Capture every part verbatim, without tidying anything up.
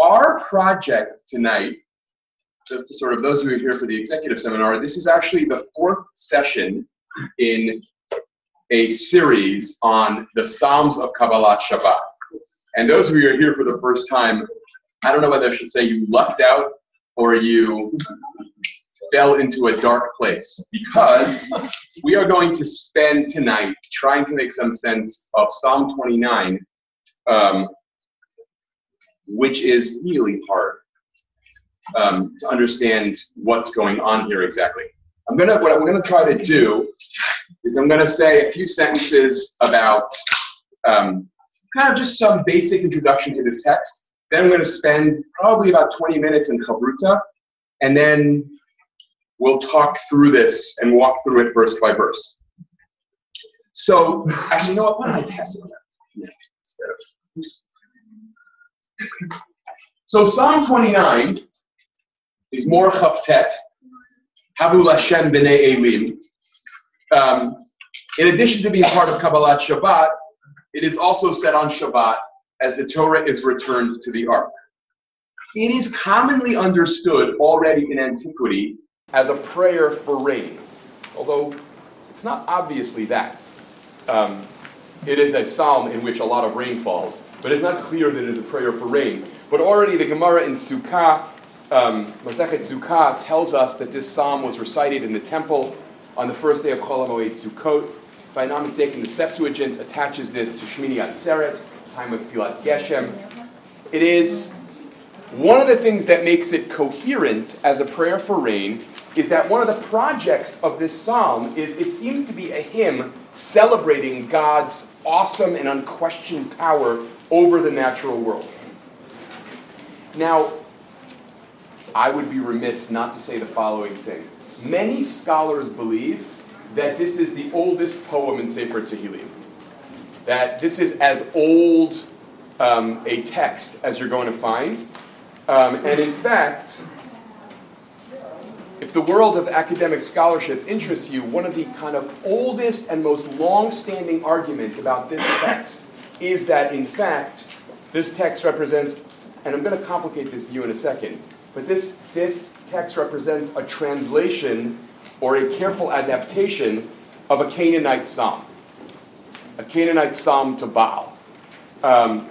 our project tonight, just to sort of those who are here for the executive seminar, this is actually the fourth session in a series on the Psalms of Kabbalat Shabbat. And those of you who are here for the first time, I don't know whether I should say you lucked out or you fell into a dark place, because we are going to spend tonight trying to make some sense of Psalm twenty-nine, um, which is really hard um, to understand what's going on here exactly. I'm gonna what I'm gonna try to do is I'm gonna say a few sentences about um, kind of just some basic introduction to this text. Then I'm going to spend probably about twenty minutes in Chavruta, and then we'll talk through this and walk through it verse by verse. So, actually, you know what? Why don't I pass it around instead of... So, Psalm twenty-nine is Mor Chavtet, Havu Lashem B'nei Elim. Um, in addition to being part of Kabbalat Shabbat, it is also said on Shabbat as the Torah is returned to the Ark. It is commonly understood already in antiquity as a prayer for rain, although it's not obviously that. Um, it is a psalm in which a lot of rain falls, but it's not clear that it is a prayer for rain. But already the Gemara in Sukkah, um, Masechet Sukkah, tells us that this psalm was recited in the temple on the first day of Chol HaMoed Sukkot. If I'm not mistaken, the Septuagint attaches this to Shmini Atzeret, time of Tfilat Geshem. It is one of the things that makes it coherent as a prayer for rain is that one of the projects of this psalm is it seems to be a hymn celebrating God's awesome and unquestioned power over the natural world. Now, I would be remiss not to say the following thing. Many scholars believe that this is the oldest poem in Sefer Tehillim. That this is as old um, a text as you're going to find. Um, and in fact, if the world of academic scholarship interests you, one of the kind of oldest and most long-standing arguments about this text is that, in fact, this text represents, and I'm going to complicate this view in a second, but this, this text represents a translation or a careful adaptation of a Canaanite psalm. A Canaanite psalm to Baal. Um,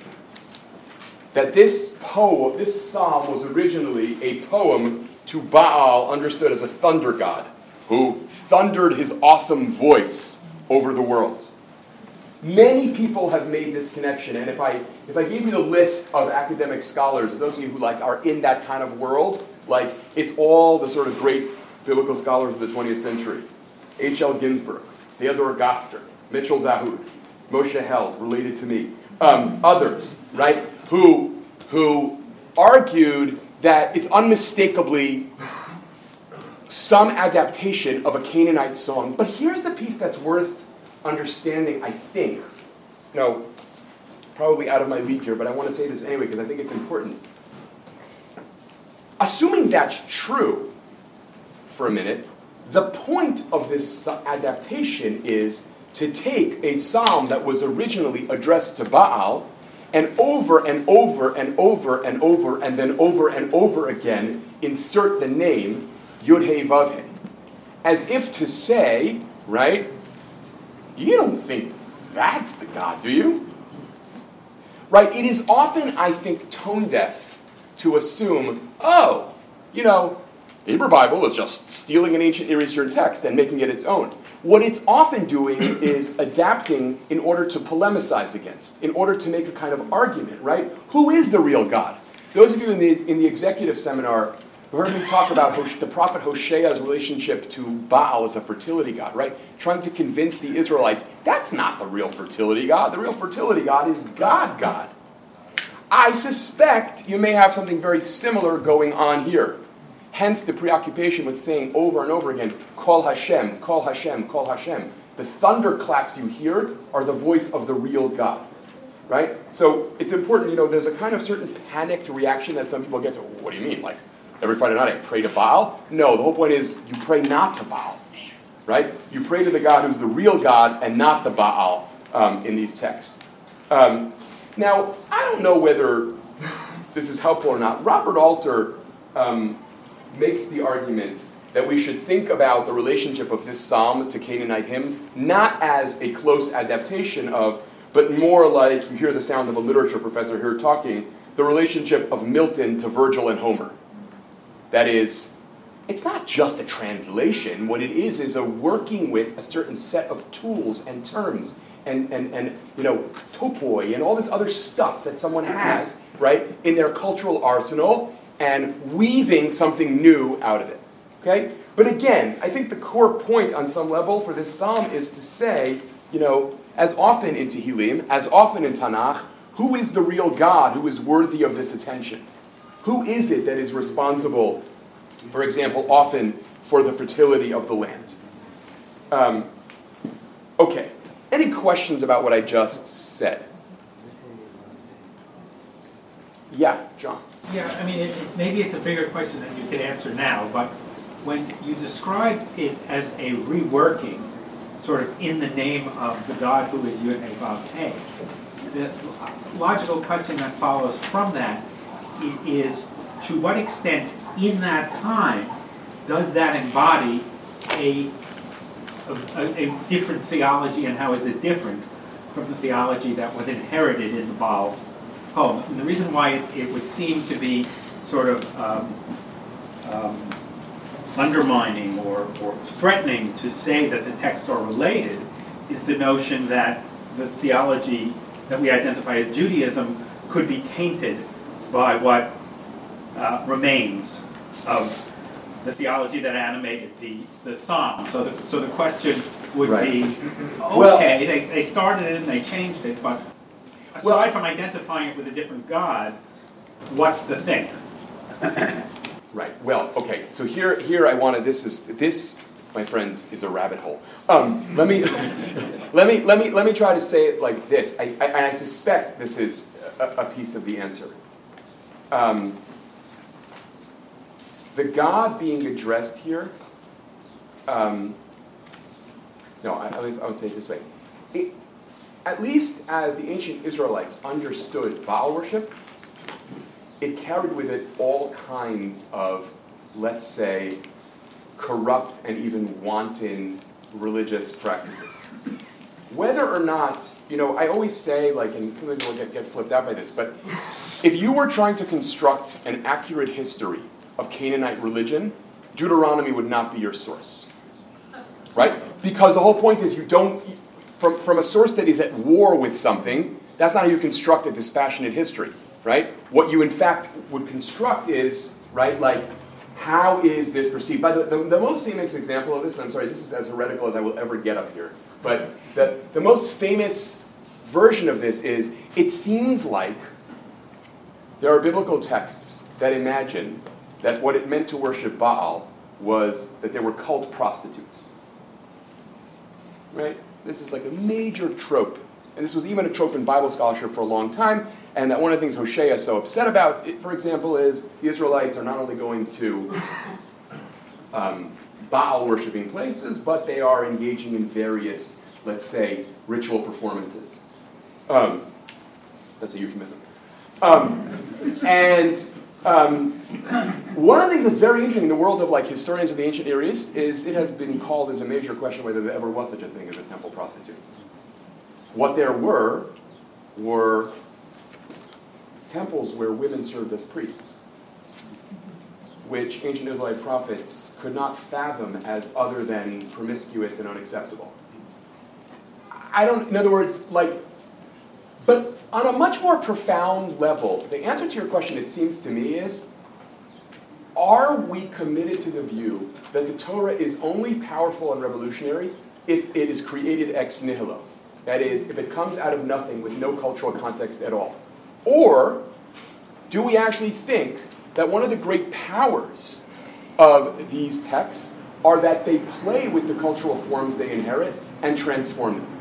that this poem, this psalm was originally a poem to Baal, understood as a thunder god, who thundered his awesome voice over the world. Many people have made this connection, and if I if I gave you the list of academic scholars, those of you who like are in that kind of world, like it's all the sort of great biblical scholars of the twentieth century. H L Ginsburg, Theodore Gaster, Mitchell Dahoud, Moshe Held, related to me, um, others, right, who who argued that it's unmistakably some adaptation of a Canaanite song. But here's the piece that's worth understanding, I think. No, probably out of my league here, but I want to say this anyway because I think it's important. Assuming that's true for a minute, the point of this adaptation is to take a psalm that was originally addressed to Baal and over and over and over and over and then over and over again insert the name Yud-Heh Vav-Heh. As if to say, right, you don't think that's the God, do you? Right, it is often, I think, tone deaf to assume, oh, you know, the Hebrew Bible is just stealing an ancient Near Eastern text and making it its own. What it's often doing is adapting in order to polemicize against, in order to make a kind of argument, right? Who is the real God? Those of you in the in the executive seminar who heard me talk about Hosh- the prophet Hosea's relationship to Baal as a fertility god, right? Trying to convince the Israelites, that's not the real fertility god. The real fertility god is God God. I suspect you may have something very similar going on here. Hence the preoccupation with saying over and over again, Kol Hashem, Kol Hashem, Kol Hashem. The thunderclaps you hear are the voice of the real God, right? So it's important, you know, there's a kind of certain panicked reaction that some people get to, what do you mean? Like, every Friday night I pray to Baal? No, the whole point is you pray not to Baal, right? You pray to the God who's the real God and not the Baal um, in these texts. Um, now, I don't know whether this is helpful or not. Robert Alter um, makes the argument that we should think about the relationship of this psalm to Canaanite hymns not as a close adaptation of, but more like, you hear the sound of a literature professor here talking, the relationship of Milton to Virgil and Homer. That is, it's not just a translation. What it is is a working with a certain set of tools and terms and, and, and you know, topoi and all this other stuff that someone has, right, in their cultural arsenal and weaving something new out of it. Okay? But again, I think the core point on some level for this psalm is to say, you know, as often in Tehillim, as often in Tanakh, who is the real God who is worthy of this attention? Who is it that is responsible, for example, often for the fertility of the land? Um, okay. Any questions about what I just said? Yeah, John. Yeah, I mean, it, it, maybe it's a bigger question than you could answer now, but when you describe it as a reworking, sort of in the name of the God who is Yud Hey Vav Hey, the logical question that follows from that is, to what extent in that time does that embody a, a, a different theology, and how is it different from the theology that was inherited in the Baal poem? And the reason why it, it would seem to be sort of um, um, undermining or, or threatening to say that the texts are related is the notion that the theology that we identify as Judaism could be tainted by what uh, remains of the theology that animated the, the psalm. So the, so the question would right. be, okay, well, they, they started it and they changed it, but aside well, from identifying it with a different God, what's the thing? Right. Well, okay. So here, here I wanted. This is this, my friends, is a rabbit hole. Um, let me, let me, let me, let me try to say it like this. I, I, and I suspect this is a, a piece of the answer. Um, the God being addressed here. Um, no, I, I, would, I would say it this way. It, at least as the ancient Israelites understood Baal worship, it carried with it all kinds of, let's say, corrupt and even wanton religious practices. Whether or not, you know, I always say, like, and sometimes people get, get flipped out by this, but if you were trying to construct an accurate history of Canaanite religion, Deuteronomy would not be your source. Right? Because the whole point is you don't, from, from a source that is at war with something, that's not how you construct a dispassionate history. Right? What you in fact would construct is, right, like, how is this perceived? By the, the, the most famous example of this, and I'm sorry, this is as heretical as I will ever get up here, but the, the most famous version of this is, it seems like there are biblical texts that imagine that what it meant to worship Baal was that there were cult prostitutes. Right? This is like a major trope. And this was even a trope in Bible scholarship for a long time, and that one of the things Hosea is so upset about, for example, is the Israelites are not only going to um, Baal-worshipping places, but they are engaging in various, let's say, ritual performances. Um, that's a euphemism. Um, and um, one of the things that's very interesting in the world of like historians of the ancient Near East is it has been called into major question whether there ever was such a thing as a temple prostitute. What there were were temples where women served as priests, which ancient Israelite prophets could not fathom as other than promiscuous and unacceptable. I don't, in other words, like, but on a much more profound level, the answer to your question, it seems to me, is, are we committed to the view that the Torah is only powerful and revolutionary if it is created ex nihilo? That is, if it comes out of nothing with no cultural context at all. Or do we actually think that one of the great powers of these texts are that they play with the cultural forms they inherit and transform them?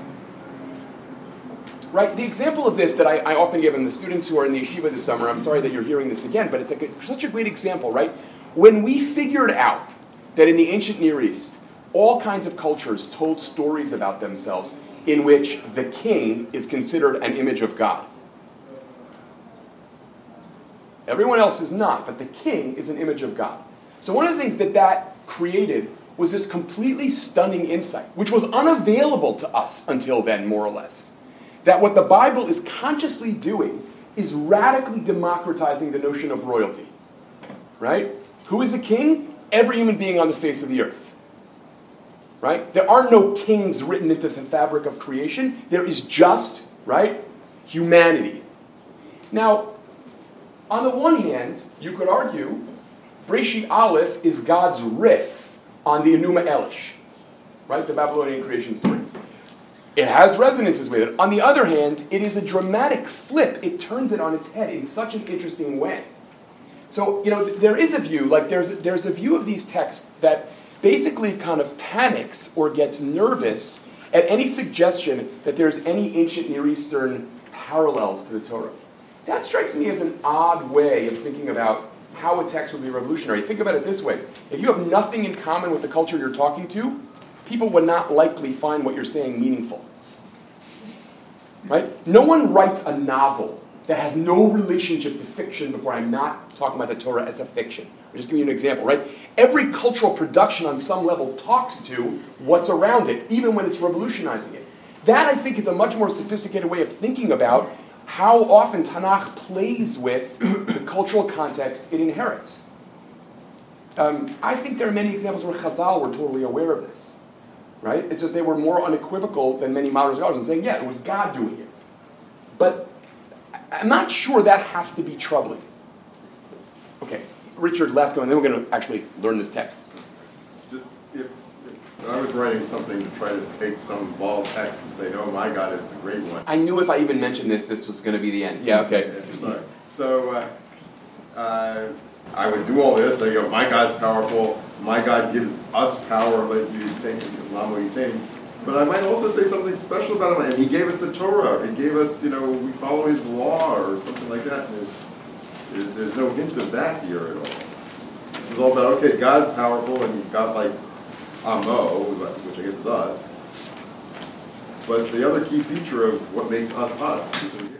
Right? The example of this that I, I often give in the students who are in the yeshiva this summer, I'm sorry that you're hearing this again, but it's like a, such a great example, right? When we figured out that in the ancient Near East, all kinds of cultures told stories about themselves in which the king is considered an image of God. Everyone else is not, but the king is an image of God. So one of the things that that created was this completely stunning insight, which was unavailable to us until then, more or less. That what the Bible is consciously doing is radically democratizing the notion of royalty. Right? Who is a king? Every human being on the face of the earth. Right? There are no kings written into the fabric of creation. There is just, right, humanity. Now, on the one hand, you could argue, Breshit Aleph is God's riff on the Enuma Elish, right, the Babylonian creation story. It has resonances with it. On the other hand, it is a dramatic flip. It turns it on its head in such an interesting way. So, you know, there is a view, like there's, there's a view of these texts that basically kind of panics or gets nervous at any suggestion that there's any ancient Near Eastern parallels to the Torah. That strikes me as an odd way of thinking about how a text would be revolutionary. Think about it this way. If you have nothing in common with the culture you're talking to, people would not likely find what you're saying meaningful. Right? No one writes a novel that has no relationship to fiction before I'm not talking about the Torah as a fiction. I'll just give you an example, right? Every cultural production on some level talks to what's around it, even when it's revolutionizing it. That, I think, is a much more sophisticated way of thinking about how often Tanakh plays with the cultural context it inherits. Um, I think there are many examples where Chazal were totally aware of this, right? It's just they were more unequivocal than many modern scholars in saying, yeah, it was God doing it. But I'm not sure that has to be troubling. Okay, Richard, last go, and then we're going to actually learn this text. Just if, if I was writing something to try to take some bald text and say, "Oh, my God is the great one." I knew if I even mentioned this, this was going to be the end. Yeah, okay. Yeah, sorry. So uh, uh, I would do all this. Say, "Oh, my God's powerful. My God gives us power." Like you think, Lamo Yitain. But I might also say something special about him. And he gave us the Torah. He gave us, you know, we follow his law or something like that. And there's, there's, there's no hint of that here at all. This is all about, okay, God's powerful and God likes Amo, which I guess is us. But the other key feature of what makes us us is in here.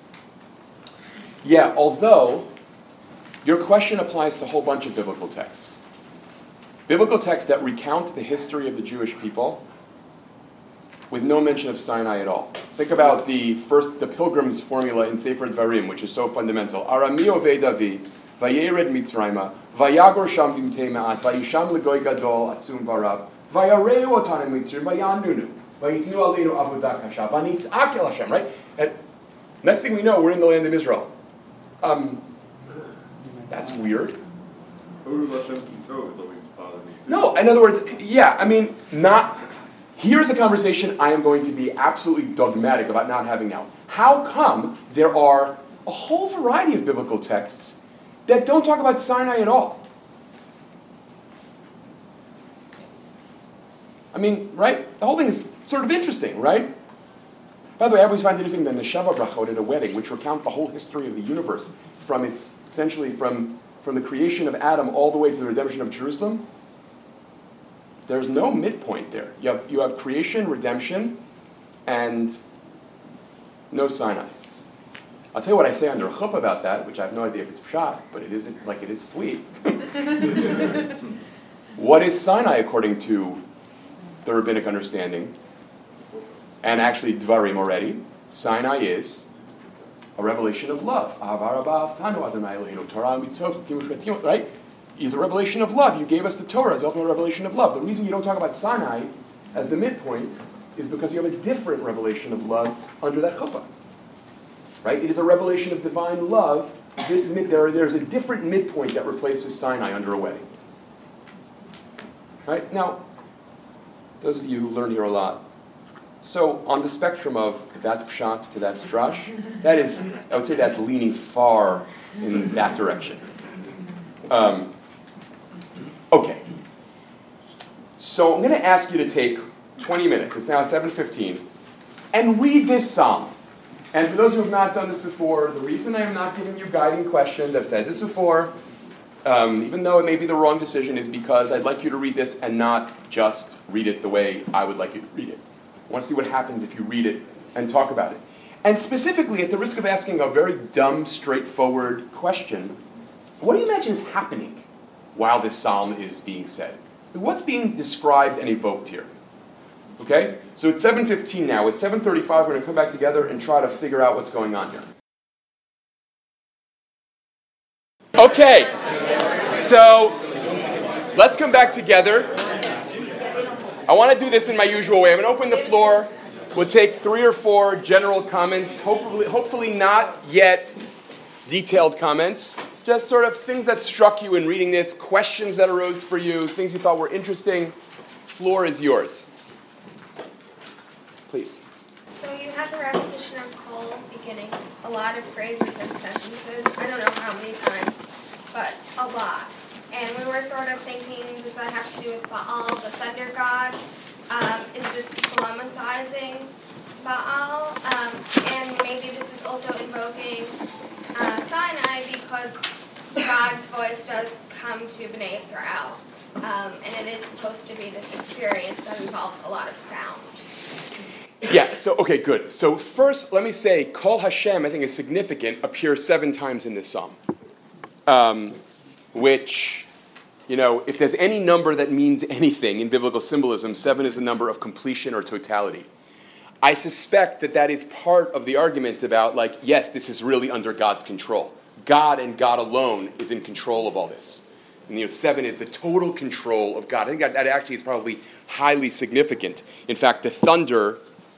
Yeah, although your question applies to a whole bunch of biblical texts. Biblical texts that recount the history of the Jewish people with no mention of Sinai at all. Think about the first, the Pilgrim's formula in Sefer Dvarim, which is so fundamental. Arami ovei Davi, vayered Mitzrayma, vayagor sham bimtei ma'at, vayisham legoy gadol atzum varav, vayareu otanem Mitzrim, vayanunu, vayitnu aleinu avodah kasha, vanitzak el Hashem, right? And next thing we know, we're in the land of Israel. Um, that's weird. Odu Hashem Kito is always bothered me too. No, in other words, yeah, I mean, not... Here's a conversation I am going to be absolutely dogmatic about not having now. How come there are a whole variety of biblical texts that don't talk about Sinai at all? I mean, right? The whole thing is sort of interesting, right? By the way, I always find it interesting the Neshava Brachot at a wedding, which recount the whole history of the universe from its, essentially from, from the creation of Adam all the way to the redemption of Jerusalem. There's no midpoint there. You have you have creation, redemption, and no Sinai. I'll tell you what I say under chuppah about that, which I have no idea if it's pshat, but it isn't like it is sweet. What is Sinai according to the rabbinic understanding? And actually Dvarim already. Sinai is a revelation of love. Right? It's a revelation of love. You gave us the Torah as the ultimate revelation of love. The reason you don't talk about Sinai as the midpoint is because you have a different revelation of love under that chuppah. Right? It is a revelation of divine love. This mid, there, there's a different midpoint that replaces Sinai under a wedding. Right? Now, those of you who learn here a lot, so on the spectrum of that's pshat to that's drash, that is, I would say that's leaning far in that direction. Um, okay. So I'm going to ask you to take twenty minutes, it's now seven fifteen, and read this psalm. And for those who have not done this before, the reason I am not giving you guiding questions, I've said this before, um, even though it may be the wrong decision, is because I'd like you to read this and not just read it the way I would like you to read it. I want to see what happens if you read it and talk about it. And specifically, at the risk of asking a very dumb, straightforward question, what do you imagine is happening while this psalm is being said? What's being described and evoked here? Okay? So it's seven fifteen now. At seven thirty-five, we're going to come back together and try to figure out what's going on here. Okay. So let's come back together. I want to do this in my usual way. I'm going to open the floor. We'll take three or four general comments, hopefully, hopefully not yet detailed comments. Just sort of things that struck you in reading this, questions that arose for you, things you thought were interesting. Floor is yours. Please. So you had the repetition of Kol beginning, a lot of phrases and sentences. I don't know how many times, but a lot. And we were sort of thinking, does that have to do with Baal, the thunder god? Um, is this polemicizing Baal? Um, and maybe this is also invoking uh, Sinai because God's voice does come to Bnei Israel. Um, and it is supposed to be this experience that involves a lot of sound. Yeah, so, okay, good. So first, let me say, Kol Hashem, I think is significant, appears seven times in this psalm. Um, which, you know, if there's any number that means anything in biblical symbolism, seven is a number of completion or totality. I suspect that that is part of the argument about, like, yes, this is really under God's control. God and God alone is in control of all this. And, you know, seven is the total control of God. I think that, that actually is probably highly significant. In fact, the thunder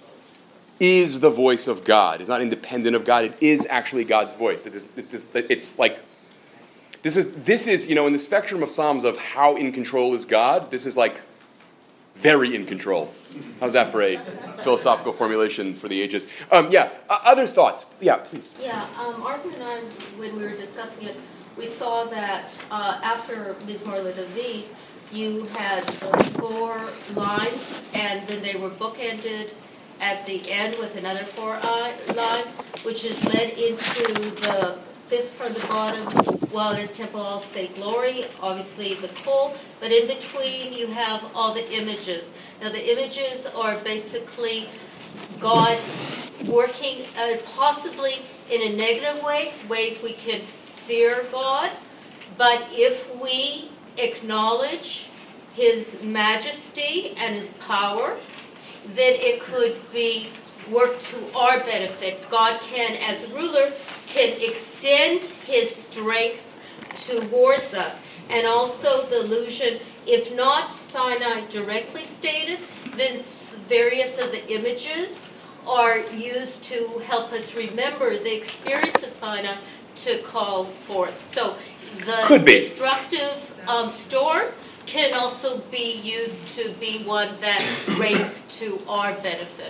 is the voice of God. It's not independent of God. It is actually God's voice. It is, it is, it's like, this is, this is, you know, in the spectrum of Psalms of how in control is God, this is like very in control. How's that for a philosophical formulation for the ages? Um, yeah, uh, other thoughts? Yeah, please. Yeah, um, Arthur and I, when we were discussing it, we saw that uh, after Mizmor LeDavid, you had uh, four lines, and then they were bookended at the end with another four uh, lines, which is led into the fifth from the bottom. While in his temple I'll say glory, obviously the Kol, but in between you have all the images. Now the images are basically God working uh, possibly in a negative way, ways we can fear God, but if we acknowledge his majesty and his power, then it could be work to our benefit. God can, as ruler, can extend his strength towards us. And also the illusion, if not Sinai directly stated, then various of the images are used to help us remember the experience of Sinai to call forth. So the destructive um, storm can also be used to be one that reigns to our benefit.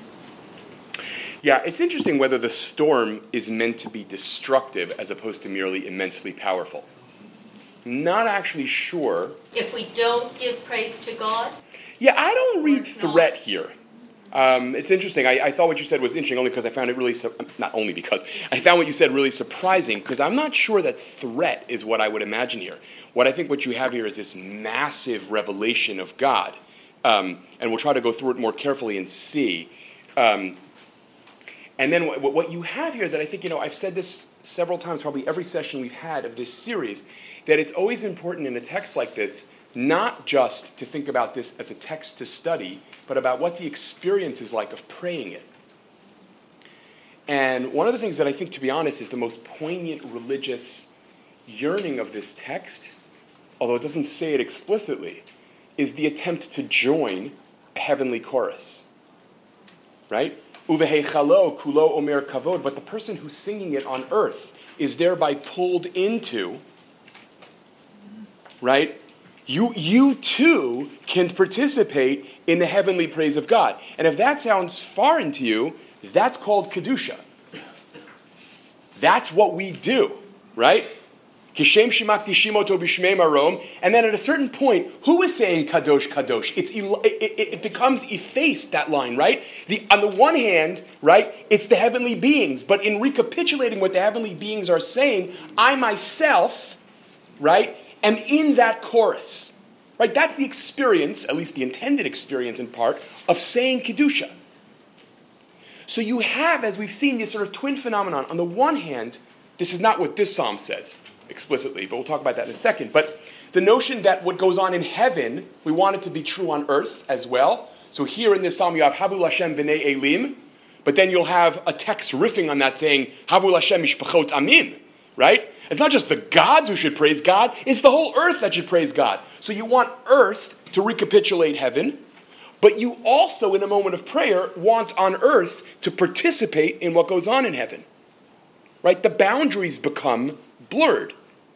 Yeah, it's interesting whether the storm is meant to be destructive as opposed to merely immensely powerful. Not actually sure. If we don't give praise to God? Yeah, I don't read threat here. Um, it's interesting. I, I thought what you said was interesting only because I found it really, su- not only because, I found what you said really surprising because I'm not sure that threat is what I would imagine here. What I think what you have here is this massive revelation of God. Um, and we'll try to go through it more carefully and see. Um, and then what, what you have here that I think, you know, I've said this several times, probably every session we've had of this series, that it's always important in a text like this not just to think about this as a text to study, but about what the experience is like of praying it. And one of the things that I think, to be honest, is the most poignant religious yearning of this text, although it doesn't say it explicitly, is the attempt to join a heavenly chorus. Right? Uveheichalo kulo omer kavod, but the person who's singing it on earth is thereby pulled into, right? You, you too can participate in the heavenly praise of God. And if that sounds foreign to you, that's called Kedusha. That's what we do, right? Kishem shimakti shimoto b'shmei marom. And then at a certain point, who is saying kadosh, kadosh? It's, it, it, it becomes effaced, that line, right? The, on the one hand, right, it's the heavenly beings. But in recapitulating what the heavenly beings are saying, I myself, right, am in that chorus. Right? That's the experience, at least the intended experience in part, of saying Kedusha. So you have, as we've seen, this sort of twin phenomenon. On the one hand, this is not what this psalm says explicitly, but we'll talk about that in a second. But the notion that what goes on in heaven, we want it to be true on earth as well. So here in this psalm you have Havu Lashem b'nei Elim, but then you'll have a text riffing on that saying Havu Lashem mishpachot amim, right? It's not just the gods who should praise God, it's the whole earth that should praise God. So you want earth to recapitulate heaven, but you also, in a moment of prayer, want on earth to participate in what goes on in heaven. Right? The boundaries become blurred.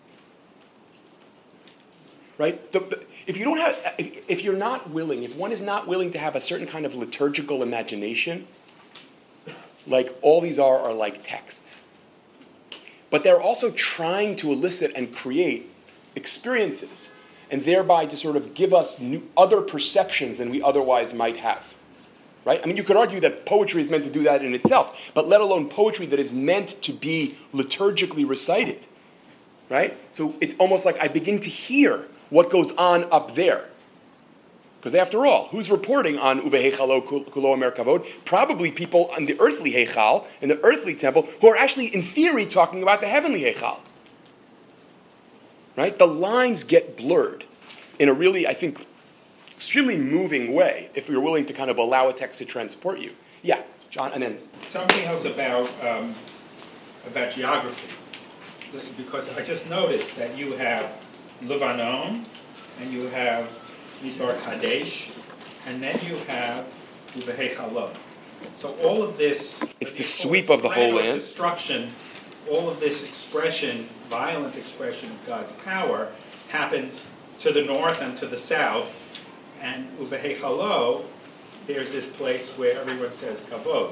Right? The, the, if you don't have, if, if you're not willing, if one is not willing to have a certain kind of liturgical imagination, like all these are are like texts. But they're also trying to elicit and create experiences, and thereby to sort of give us new, other perceptions than we otherwise might have. Right? I mean, you could argue that poetry is meant to do that in itself, but let alone poetry that is meant to be liturgically recited. Right? So it's almost like I begin to hear what goes on up there. Because after all, who's reporting on Uvehechalo Kulo Omer Kavod? Probably people on the earthly Heichal, in the earthly temple, who are actually, in theory, talking about the heavenly Heichal. Right? The lines get blurred in a really, I think, extremely moving way, if you're willing to kind of allow a text to transport you. Yeah, John, and then... Something else about, um, about geography. Because I just noticed that you have Lebanon, and you have Midbar Kadesh, and then you have Uvehechalot. So all of this... It's the sweep of the whole land. Destruction, all of this expression, violent expression of God's power, happens to the north and to the south. And Uvehechalo, there's this place where everyone says Kavod.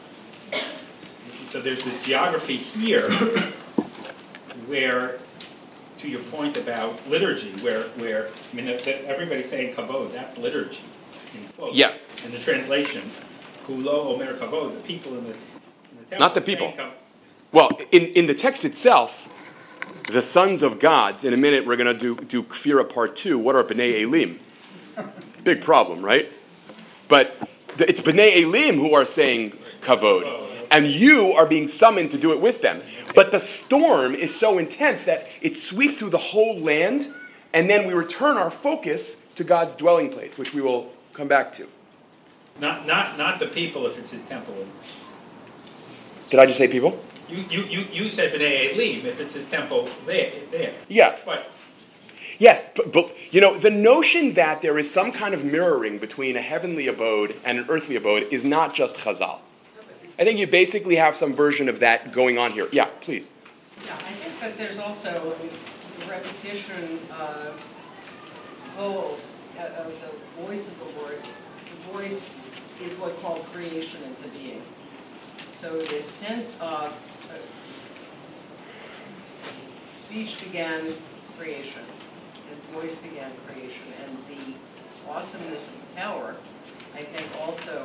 So there's this geography here where, to your point about liturgy, where, where I mean, that everybody's saying Kavod, that's liturgy, in quotes. Yeah. In the translation, Kulo Omer Kavod, the people in the, in the temple. Not the people. Well, in, in the text itself, the sons of gods, in a minute we're going to do, do Kfira part two, what are B'nai Elim? Big problem, right? But the, it's B'nai Elim who are saying Kavod. And you are being summoned to do it with them. But the storm is so intense that it sweeps through the whole land, and then we return our focus to God's dwelling place, which we will come back to. Not not not the people if it's his temple. Did I just say people? You you, you, you said B'nai Elim if it's his temple there. there. Yeah. But Yes, but, but you know, the notion that there is some kind of mirroring between a heavenly abode and an earthly abode is not just Chazal. I think you basically have some version of that going on here. Yeah, please. Yeah, I think that there's also a repetition of, oh, of the voice of the Lord. The voice is what called creation into being. So this sense of uh, speech began creation, and voice began creation, and the awesomeness of the power, I think, also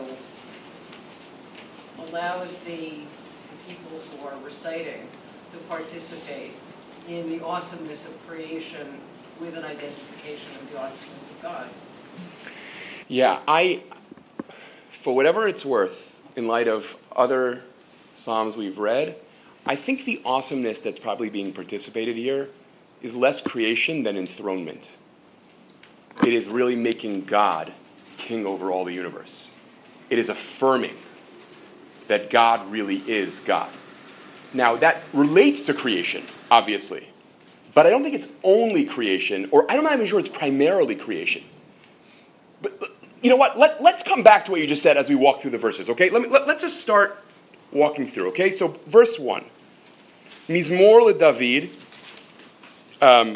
allows the people who are reciting to participate in the awesomeness of creation with an identification of the awesomeness of God. Yeah, I, for whatever it's worth, in light of other Psalms we've read, I think the awesomeness that's probably being participated here is less creation than enthronement. It is really making God king over all the universe. It is affirming that God really is God. Now, that relates to creation, obviously, but I don't think it's only creation, or I'm not even sure it's primarily creation. But you know what? Let, let's come back to what you just said as we walk through the verses, okay? Let me, let, let's just start walking through, okay? So, verse one. Mizmor LeDavid. Um,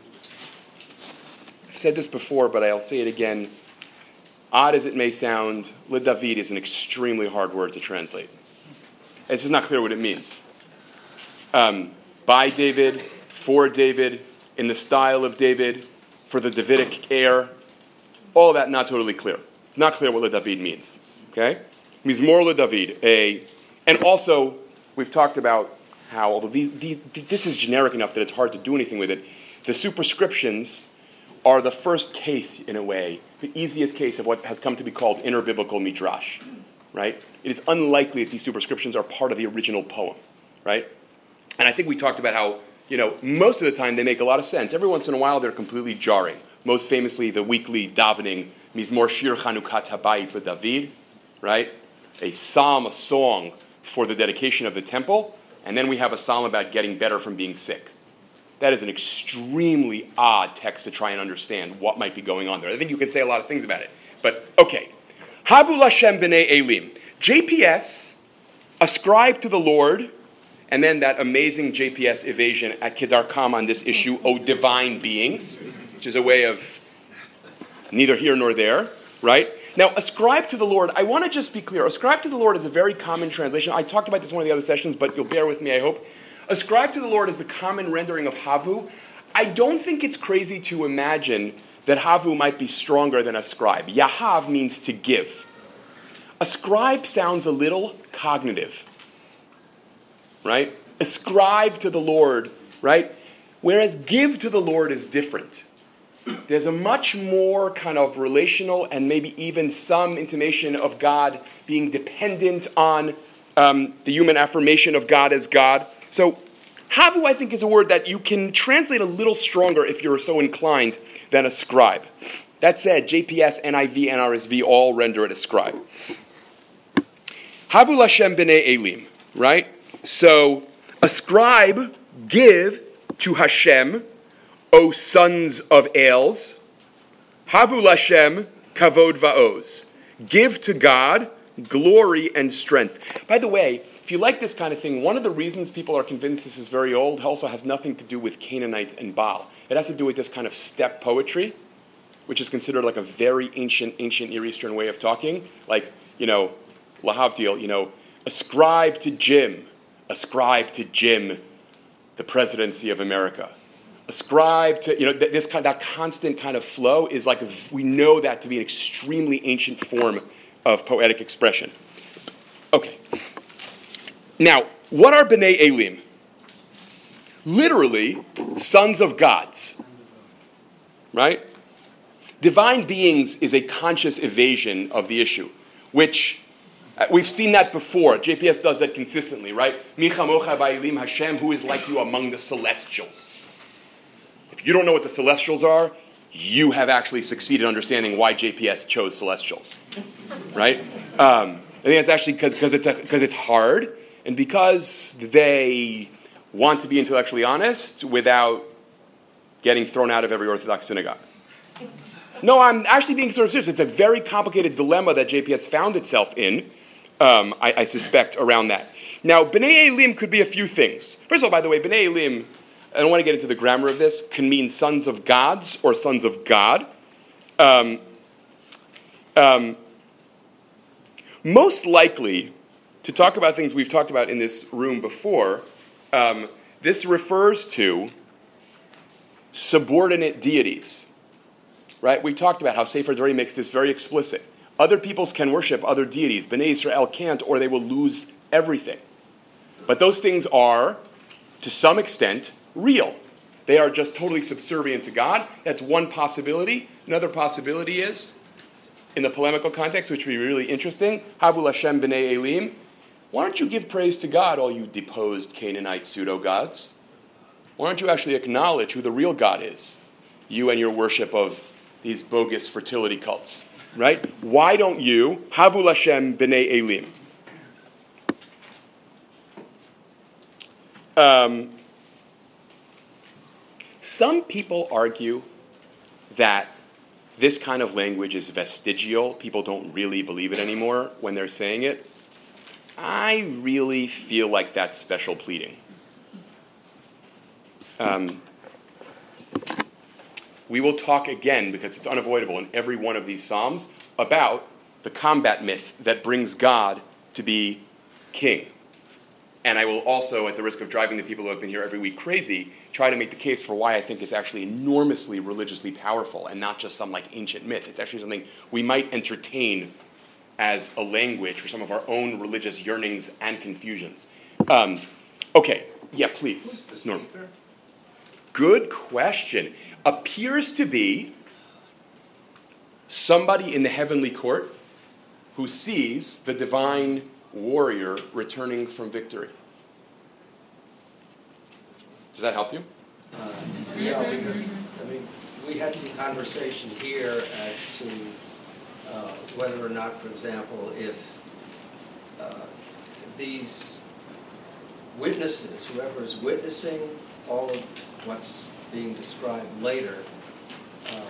I've said this before, but I'll say it again. Odd as it may sound, LeDavid is an extremely hard word to translate. It's just not clear what it means. Um, by David, for David, in the style of David, for the Davidic heir, all of that not totally clear. Not clear what LeDavid means. Okay? Mizmor LeDavid. A, and also, we've talked about how, although the, the, this is generic enough that it's hard to do anything with it, the superscriptions are the first case, in a way, the easiest case of what has come to be called interbiblical midrash, right? It is unlikely that these superscriptions are part of the original poem, right? And I think we talked about how, you know, most of the time they make a lot of sense. Every once in a while they're completely jarring. Most famously, the weekly davening, Mizmor Shir Chanukat Habayit David, right? A psalm, a song for the dedication of the temple, and then we have a psalm about getting better from being sick. That is an extremely odd text to try and understand what might be going on there. I think you could say a lot of things about it. But, okay. Havu Lashem B'nai Elim. J P S ascribed to the Lord, and then that amazing J P S evasion at Kedarkam on this issue, O divine beings, which is a way of neither here nor there, right? Now, ascribe to the Lord, I want to just be clear. Ascribe to the Lord is a very common translation. I talked about this in one of the other sessions, but you'll bear with me, I hope. Ascribe to the Lord is the common rendering of Havu. I don't think it's crazy to imagine that Havu might be stronger than ascribe. Yahav means to give. Ascribe sounds a little cognitive, right? Ascribe to the Lord, right? Whereas give to the Lord is different. There's a much more kind of relational and maybe even some intimation of God being dependent on um, the human affirmation of God as God. So, Havu, I think, is a word that you can translate a little stronger if you're so inclined than ascribe. That said, J P S, N I V, N R S V all render it ascribe. Havu Lashem B'nai Elim, right? So, ascribe, give to Hashem, O sons of Els. Havu Lashem Kavod Va'oz. Give to God glory and strength. By the way, if you like this kind of thing, one of the reasons people are convinced this is very old also has nothing to do with Canaanite and Baal. It has to do with this kind of steppe poetry, which is considered like a very ancient, ancient Near Eastern way of talking. Like, you know, Lahavdil, you know, ascribe to Jim, ascribe to Jim the presidency of America. Ascribe to, you know, this kind, that constant kind of flow is like, a, we know that to be an extremely ancient form of poetic expression. Okay. Now, what are B'nai Elim? Literally, sons of gods. Right? Divine beings is a conscious evasion of the issue, which uh, we've seen that before. J P S does that consistently, right? Mi chamocha ba'elim Hashem, who is like you among the celestials. If you don't know what the celestials are, you have actually succeeded in understanding why J P S chose celestials. Right? Um, I think it's actually because it's because it's hard. And because they want to be intellectually honest without getting thrown out of every Orthodox synagogue. No, I'm actually being sort of serious. It's a very complicated dilemma that J P S found itself in, um, I, I suspect, around that. Now, B'nai Elim could be a few things. First of all, by the way, B'nai Elim, I don't want to get into the grammar of this, can mean sons of gods or sons of God. Um, um, most likely, to talk about things we've talked about in this room before, um, this refers to subordinate deities, right? We talked about how Sefer Devarim makes this very explicit. Other peoples can worship other deities. Bnei Israel can't, or they will lose everything. But those things are, to some extent, real. They are just totally subservient to God. That's one possibility. Another possibility is, in the polemical context, which would be really interesting, Havu Lashem B'nai Elim. Why don't you give praise to God, all you deposed Canaanite pseudo-gods? Why don't you actually acknowledge who the real God is? You and your worship of these bogus fertility cults, right? Why don't you, Havu Lashem B'nai Elim? Um, some people argue that this kind of language is vestigial. People don't really believe it anymore when they're saying it. I really feel like that's special pleading. Um, we will talk again, because it's unavoidable in every one of these Psalms, about the combat myth that brings God to be king. And I will also, at the risk of driving the people who have been here every week crazy, try to make the case for why I think it's actually enormously religiously powerful and not just some like ancient myth. It's actually something we might entertain as a language for some of our own religious yearnings and confusions. Um, okay, yeah, please. Who's the Norm. speaker? Good question. Appears to be somebody in the heavenly court who sees the divine warrior returning from victory. Does that help you? Uh, yeah, because, I mean, we had some conversation here as to uh, whether or not, for example, if uh, these witnesses, whoever is witnessing all of what's being described later, um,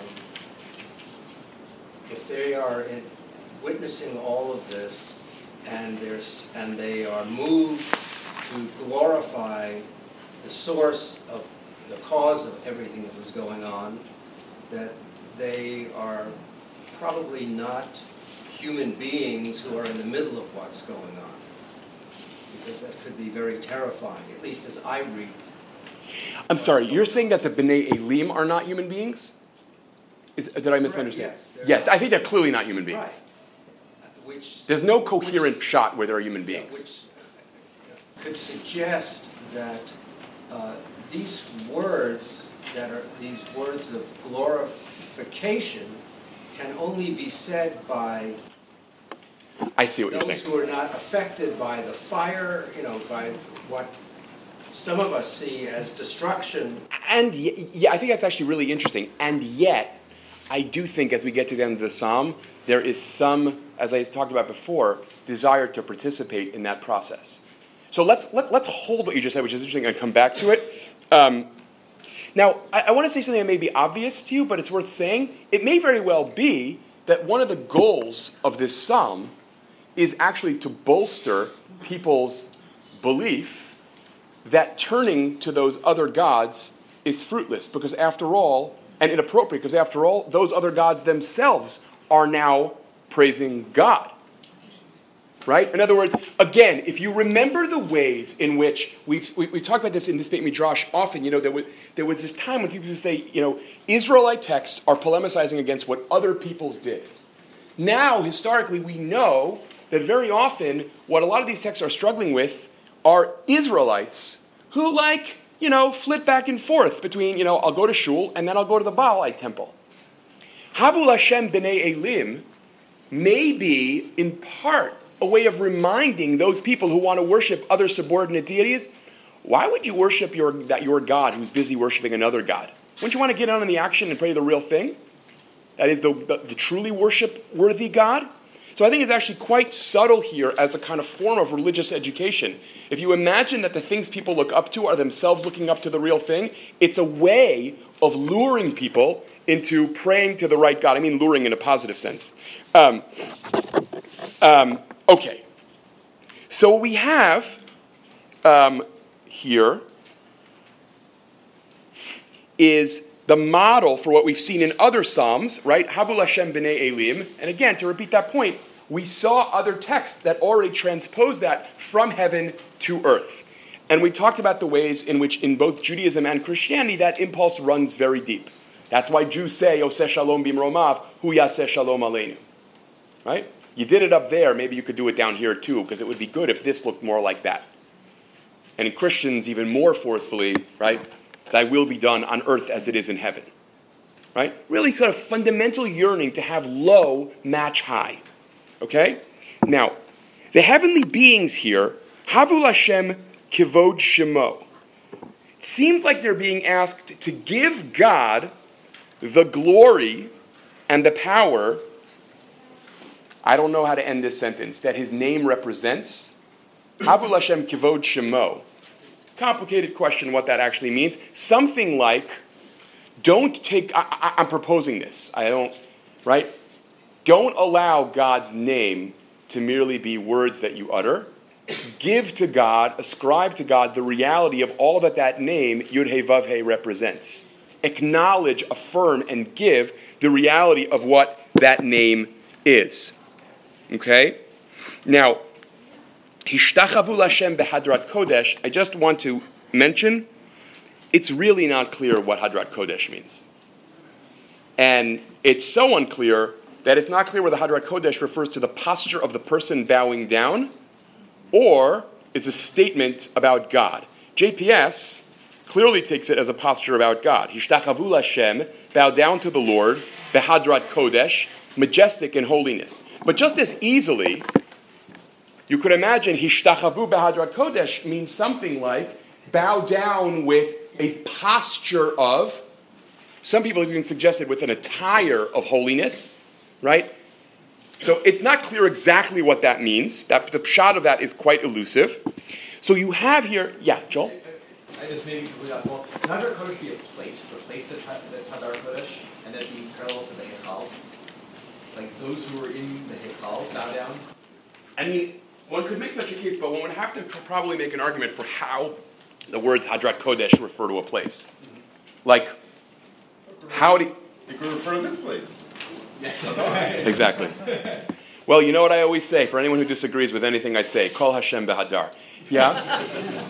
if they are in, witnessing all of this and, there's, and they are moved to glorify the source of the cause of everything that was going on, that they are probably not human beings who are in the middle of what's going on. Because that could be very terrifying, at least as I read. I'm sorry, you're saying that the B'nai Elim are not human beings? Is, did I misunderstand? Yes, yes, I think they're clearly not human beings. Right. Which, There's no coherent which, shot where they're human beings. Yeah, which could suggest that uh, these words that are these words of glorification can only be said by I see what those you're saying. who are not affected by the fire, you know, by what some of us see as destruction. And y- yeah, I think that's actually really interesting. And yet, I do think as we get to the end of the psalm, there is some, as I talked about before, desire to participate in that process. So let's let, let's hold what you just said, which is interesting, and come back to it. Um, now, I, I want to say something that may be obvious to you, but it's worth saying. It may very well be that one of the goals of this psalm is actually to bolster people's belief that turning to those other gods is fruitless, because after all, and inappropriate, because after all, those other gods themselves are now praising God. Right? In other words, again, if you remember the ways in which we've we, we talked about this in this Beit Midrash often, you know, there was there was this time when people would say, you know, Israelite texts are polemicizing against what other peoples did. Now, historically, we know that very often what a lot of these texts are struggling with are Israelites who, like, you know, flip back and forth between, you know, I'll go to Shul and then I'll go to the Baalite temple. Havul Hashem B'nai Elim may be, in part, a way of reminding those people who want to worship other subordinate deities, why would you worship your, that your God who's busy worshiping another God? Wouldn't you want to get on in the action and pray to the real thing? That is the, the, the truly worship-worthy God? So I think it's actually quite subtle here as a kind of form of religious education. If you imagine that the things people look up to are themselves looking up to the real thing, it's a way of luring people into praying to the right God. I mean luring in a positive sense. Um, um, okay. So what we have um, here is the model for what we've seen in other Psalms, right? Havul Hashem B'nai Elim. And again, to repeat that point, we saw other texts that already transpose that from heaven to earth. And we talked about the ways in which in both Judaism and Christianity that impulse runs very deep. That's why Jews say, Oseh Shalom Bimromav, Hu Yaseh Shalom Aleinu. Right? You did it up there, maybe you could do it down here too, because it would be good if this looked more like that. And in Christians, even more forcefully, right? Thy will be done on earth as it is in heaven. Right? Really sort of fundamental yearning to have low match high. Okay? Now, the heavenly beings here, Havul Hashem Kivod Shemo. It seems like they're being asked to give God the glory and the power, I don't know how to end this sentence, that his name represents. Havul Hashem Kivod Shemo. Complicated question what that actually means. Something like, don't take, I, I, I'm proposing this, I don't, right? Don't allow God's name to merely be words that you utter. Give to God, ascribe to God the reality of all that that name, Yud-Heh Vav-Heh, represents. Acknowledge, affirm, and give the reality of what that name is. Okay? Now, Hishtachavu Hashem behadrat kodesh, I just want to mention, it's really not clear what Hadrat Kodesh means. And it's so unclear that it's not clear whether Hadrat Kodesh refers to the posture of the person bowing down or is a statement about God. J P S clearly takes it as a posture about God. Hishtachavu Hashem, bow down to the Lord, behadrat Kodesh, majestic in holiness. But just as easily, you could imagine Hishtachavu Behadrat Kodesh means something like bow down with a posture of, some people have even suggested with an attire of holiness, right? So it's not clear exactly what that means. That, the pshat of that is quite elusive. So you have here, yeah, Joel? I just maybe completely off the wall. Can Hadar Kodesh be a place, the place that's, that's Hadar Kodesh, and then be parallel to the Heichal? Like those who are in the Heichal bow down? I mean, one could make such a case, but one would have to probably make an argument for how the words Hadrat Kodesh refer to a place. Like, how do you... It could refer to this place. Yes. Exactly. Well, you know what I always say, for anyone who disagrees with anything I say, Kol Hashem Behadar. Yeah?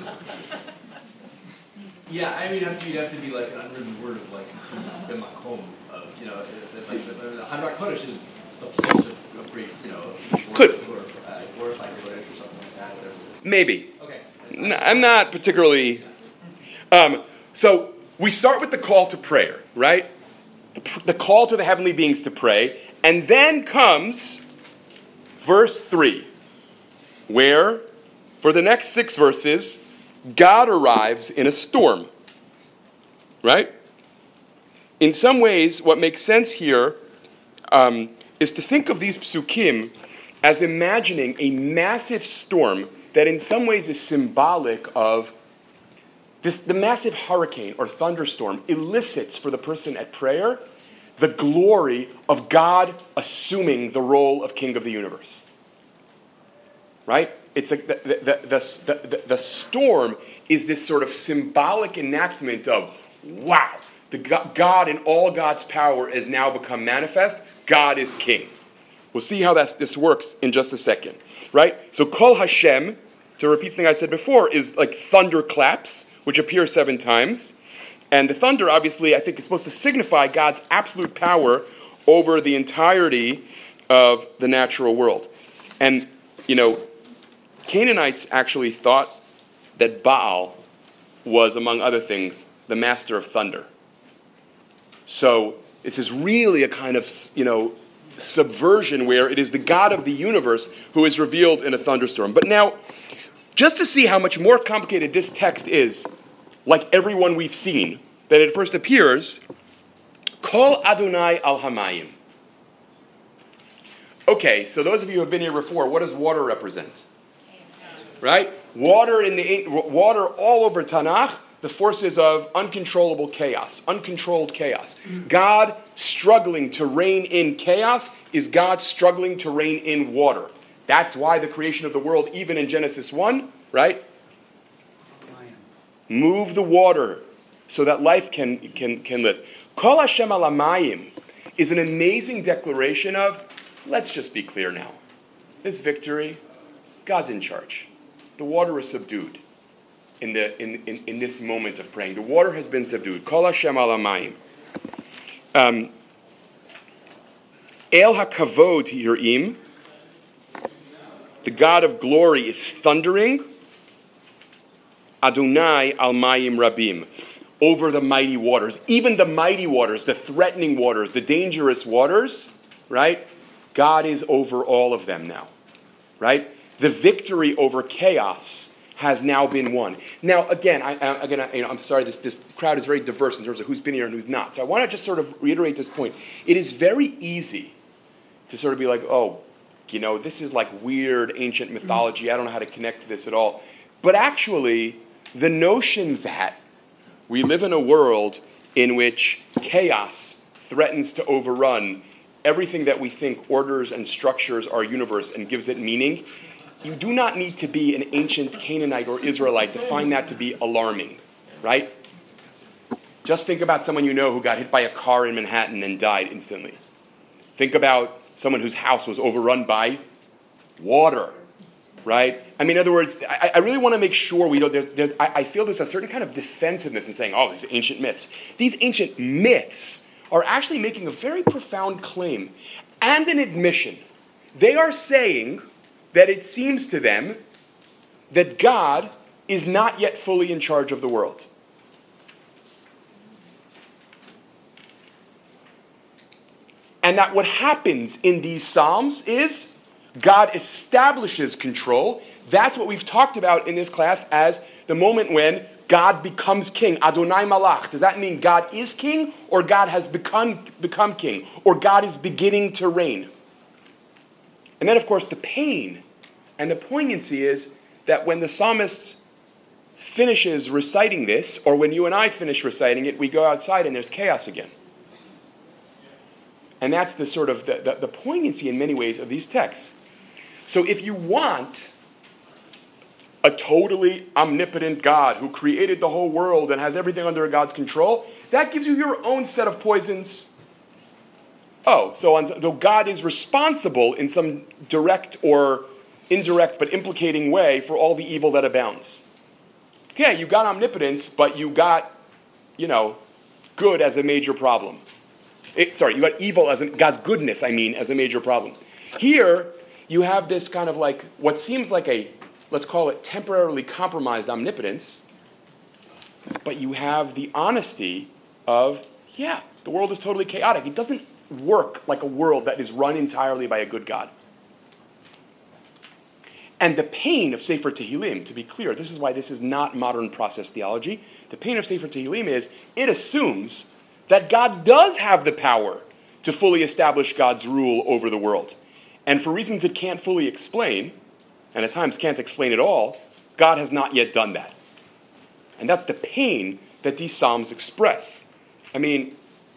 Yeah, I mean, you'd have to, you'd have to be like an unwritten word of like, B'makom, of, you know, that, like, the, the Hadrat Kodesh is the place of, of great, you know, Could. glorif- uh, glorified Kodesh or something like that, whatever. Maybe. Okay. No, I'm not particularly... Um, so, we start with the call to prayer, right? The, pr- the call to the heavenly beings to pray, and then comes verse three, where, for the next six verses, God arrives in a storm, right? In some ways, what makes sense here um, is to think of these psukim as imagining a massive storm that in some ways is symbolic of this, the massive hurricane or thunderstorm elicits for the person at prayer the glory of God assuming the role of King of the universe. Right? It's like the, the, the, the, the storm is this sort of symbolic enactment of, wow, the God in all God's power has now become manifest. God is king. We'll see how that's, this works in just a second. Right? So Kol Hashem, to repeat something I said before, is like thunderclaps, which appear seven times. And the thunder, obviously, I think is supposed to signify God's absolute power over the entirety of the natural world. And, you know, Canaanites actually thought that Baal was, among other things, the master of thunder. So this is really a kind of, you know, subversion where it is the God of the universe who is revealed in a thunderstorm. But now, just to see how much more complicated this text is, like everyone we've seen, that it first appears, Kol Adonai al Hamayim. Okay, so those of you who have been here before, what does water represent? Right? Water in the water all over Tanakh, the forces of uncontrollable chaos, uncontrolled chaos. God struggling to reign in chaos is God struggling to reign in water. That's why the creation of the world, even in Genesis one, right? Move the water so that life can, can, can live. Kol Hashem al Hamayim is an amazing declaration of, let's just be clear now. This victory, God's in charge. The water is subdued in, the, in, in, in this moment of praying. The water has been subdued. Kol Hashem al Hamayim. Um, El HaKavod Yirim, the God of glory is thundering. Adonai al Mayim Rabim, over the mighty waters. Even the mighty waters, the threatening waters, the dangerous waters, right? God is over all of them now, right? The victory over chaos has now been won. Now, again, I, I, again, I, you know, I'm sorry, this, this crowd is very diverse in terms of who's been here and who's not. So I want to just sort of reiterate this point. It is very easy to sort of be like, oh, you know, this is like weird ancient mythology. I don't know how to connect to this at all. But actually, the notion that we live in a world in which chaos threatens to overrun everything that we think orders and structures our universe and gives it meaning, you do not need to be an ancient Canaanite or Israelite to find that to be alarming, right? Just think about someone you know who got hit by a car in Manhattan and died instantly. Think about someone whose house was overrun by water. Right? I mean, in other words, I, I really want to make sure we don't, there's, there's, I, I feel there's a certain kind of defensiveness in saying, oh, these ancient myths. These ancient myths are actually making a very profound claim and an admission. They are saying that it seems to them that God is not yet fully in charge of the world. And that what happens in these Psalms is God establishes control. That's what we've talked about in this class as the moment when God becomes king. Adonai Malach. Does that mean God is king, or God has become, become king, or God is beginning to reign? And then, of course, the pain and the poignancy is that when the psalmist finishes reciting this, or when you and I finish reciting it, we go outside and there's chaos again. And that's the sort of the, the, the poignancy in many ways of these texts. So if you want a totally omnipotent God who created the whole world and has everything under God's control, that gives you your own set of poisons. Oh, so on, though God is responsible in some direct or indirect but implicating way for all the evil that abounds. Yeah, you got omnipotence, but you got, you know, good as a major problem. It, sorry, you got evil as a, God's goodness, I mean, as a major problem. Here, you have this kind of like, what seems like a, let's call it temporarily compromised omnipotence, but you have the honesty of, yeah, the world is totally chaotic. It doesn't work like a world that is run entirely by a good God. And the pain of Sefer Tehillim, to be clear, this is why this is not modern process theology. The pain of Sefer Tehillim is it assumes that God does have the power to fully establish God's rule over the world. And for reasons it can't fully explain, and at times can't explain at all, God has not yet done that. And that's the pain that these Psalms express. I mean,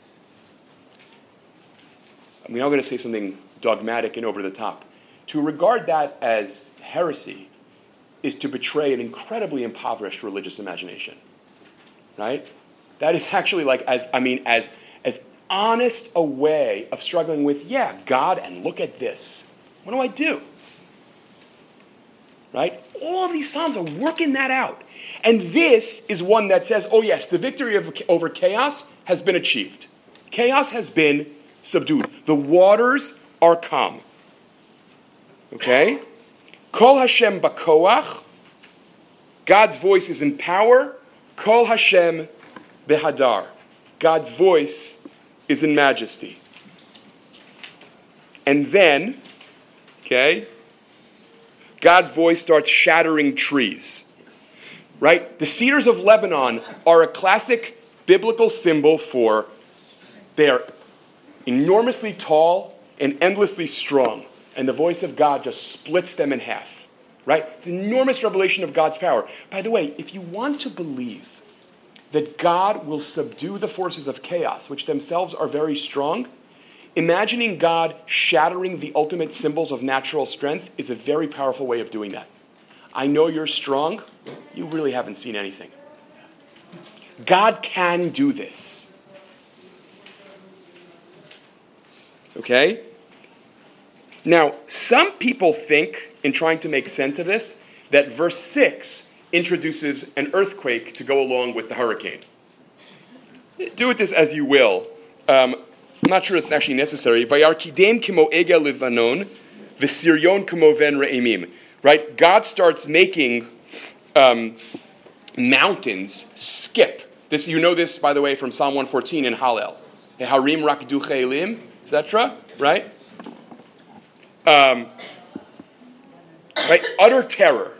I mean, I'm going to say something dogmatic and over the top. To regard that as heresy is to betray an incredibly impoverished religious imagination, right? That is actually like, as I mean, as as honest a way of struggling with, yeah, God, and look at this. What do I do? Right? All these Psalms are working that out. And this is one that says, oh yes, the victory of, over chaos has been achieved. Chaos has been subdued. The waters are calm. Okay? Kol Hashem bakoach. God's voice is in power. Kol Hashem behadar. God's voice is in majesty. And then, okay, God's voice starts shattering trees. Right? The cedars of Lebanon are a classic biblical symbol for they are enormously tall and endlessly strong. And the voice of God just splits them in half. Right? It's an enormous revelation of God's power. By the way, if you want to believe that God will subdue the forces of chaos, which themselves are very strong, imagining God shattering the ultimate symbols of natural strength is a very powerful way of doing that. I know you're strong. You really haven't seen anything. God can do this. Okay? Now, some people think, in trying to make sense of this, that verse six introduces an earthquake to go along with the hurricane. Do with this as you will. Um, I'm not sure it's actually necessary. Vayarkidem kimo ega levanon, v'siryon kimo ven re'emim. Right? God starts making um, mountains skip. This, you know this, by the way, from Psalm one fourteen in Hallel. Harim rakdu che'elim, et cetera. Right? Um, right? Utter terror.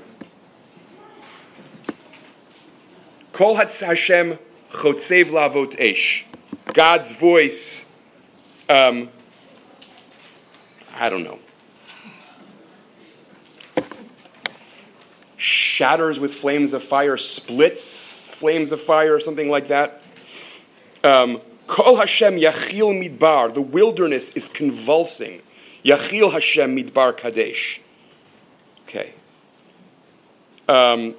Kol Hashem chotzev lavot esh. God's voice, um, I don't know, shatters with flames of fire, splits flames of fire, or something like that. Um, Kol Hashem yachil midbar. The wilderness is convulsing. Yachil Hashem midbar kadesh. Okay. Um,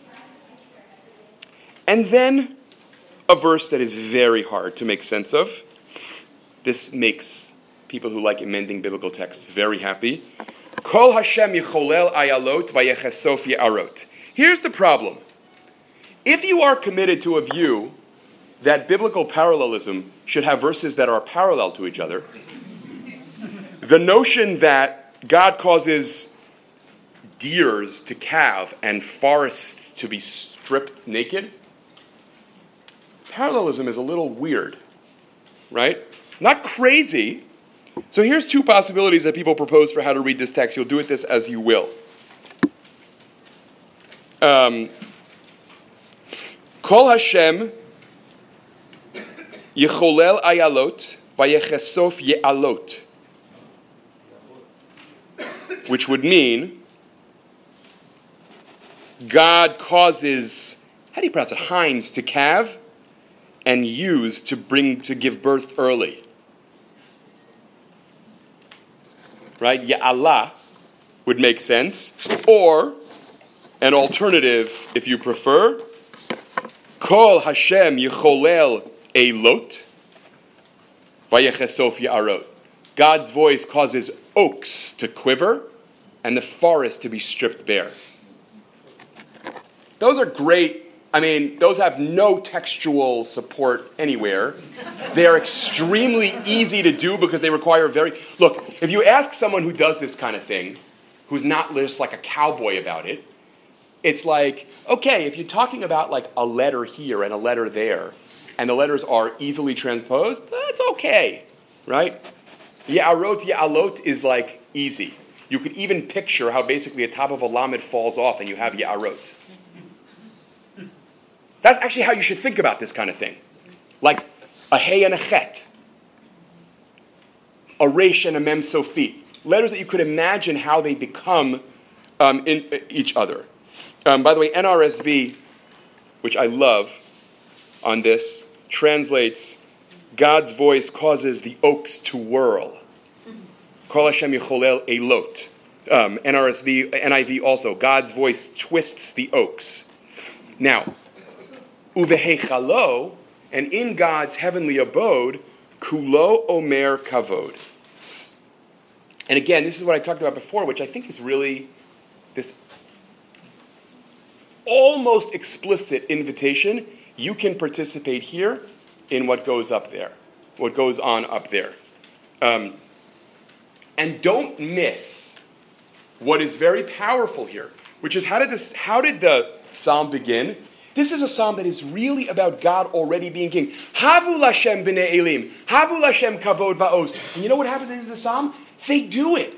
and then a verse that is very hard to make sense of. This makes people who like amending biblical texts very happy. Kol Hashem yicholel ayalot vayechesof ye'arot. Here's the problem. If you are committed to a view that biblical parallelism should have verses that are parallel to each other, the notion that God causes deers to calve and forests to be stripped naked, parallelism is a little weird, right? Not crazy, So here's two possibilities that people propose for how to read this text. You'll do it this as you will. Um, Kol Hashem Yecholel Ayalot Vayechesof Ye'alot, which would mean God causes, how do you pronounce it, Hines to calve and use to bring to give birth early. Right? Ya'ala would make sense. Or an alternative, if you prefer, Kol Hashem Yecholel Eilot Vayechesof Ya'arot. God's voice causes oaks to quiver and the forest to be stripped bare. Those are great. I mean, those have no textual support anywhere. They are extremely easy to do because they require very... Look, if you ask someone who does this kind of thing, who's not just like a cowboy about it, it's like, okay, if you're talking about like a letter here and a letter there, and the letters are easily transposed, that's okay, right? Ya'arot, ya'alot is like easy. You could even picture how basically the top of a lamed falls off and you have ya'arot. That's actually how you should think about this kind of thing. Like a hey and a chet. A resh and a mem sofit. Letters that you could imagine how they become um, in uh, each other. Um, by the way, N R S V, which I love on this, translates, God's voice causes the oaks to whirl. Kol Hashem Yecholel Eilot. Um, N R S V, N I V also, God's voice twists the oaks. Now, Uvehechalo, and in God's heavenly abode, Kulo Omer Kavod. And again, this is what I talked about before, which I think is really this almost explicit invitation. You can participate here in what goes up there, what goes on up there. Um, and don't miss what is very powerful here, which is how did this? How did the psalm begin? This is a psalm that is really about God already being king. Havu Lashem b'nei Elim. Havu Lashem kavod va'oz. And you know what happens in the psalm? They do it.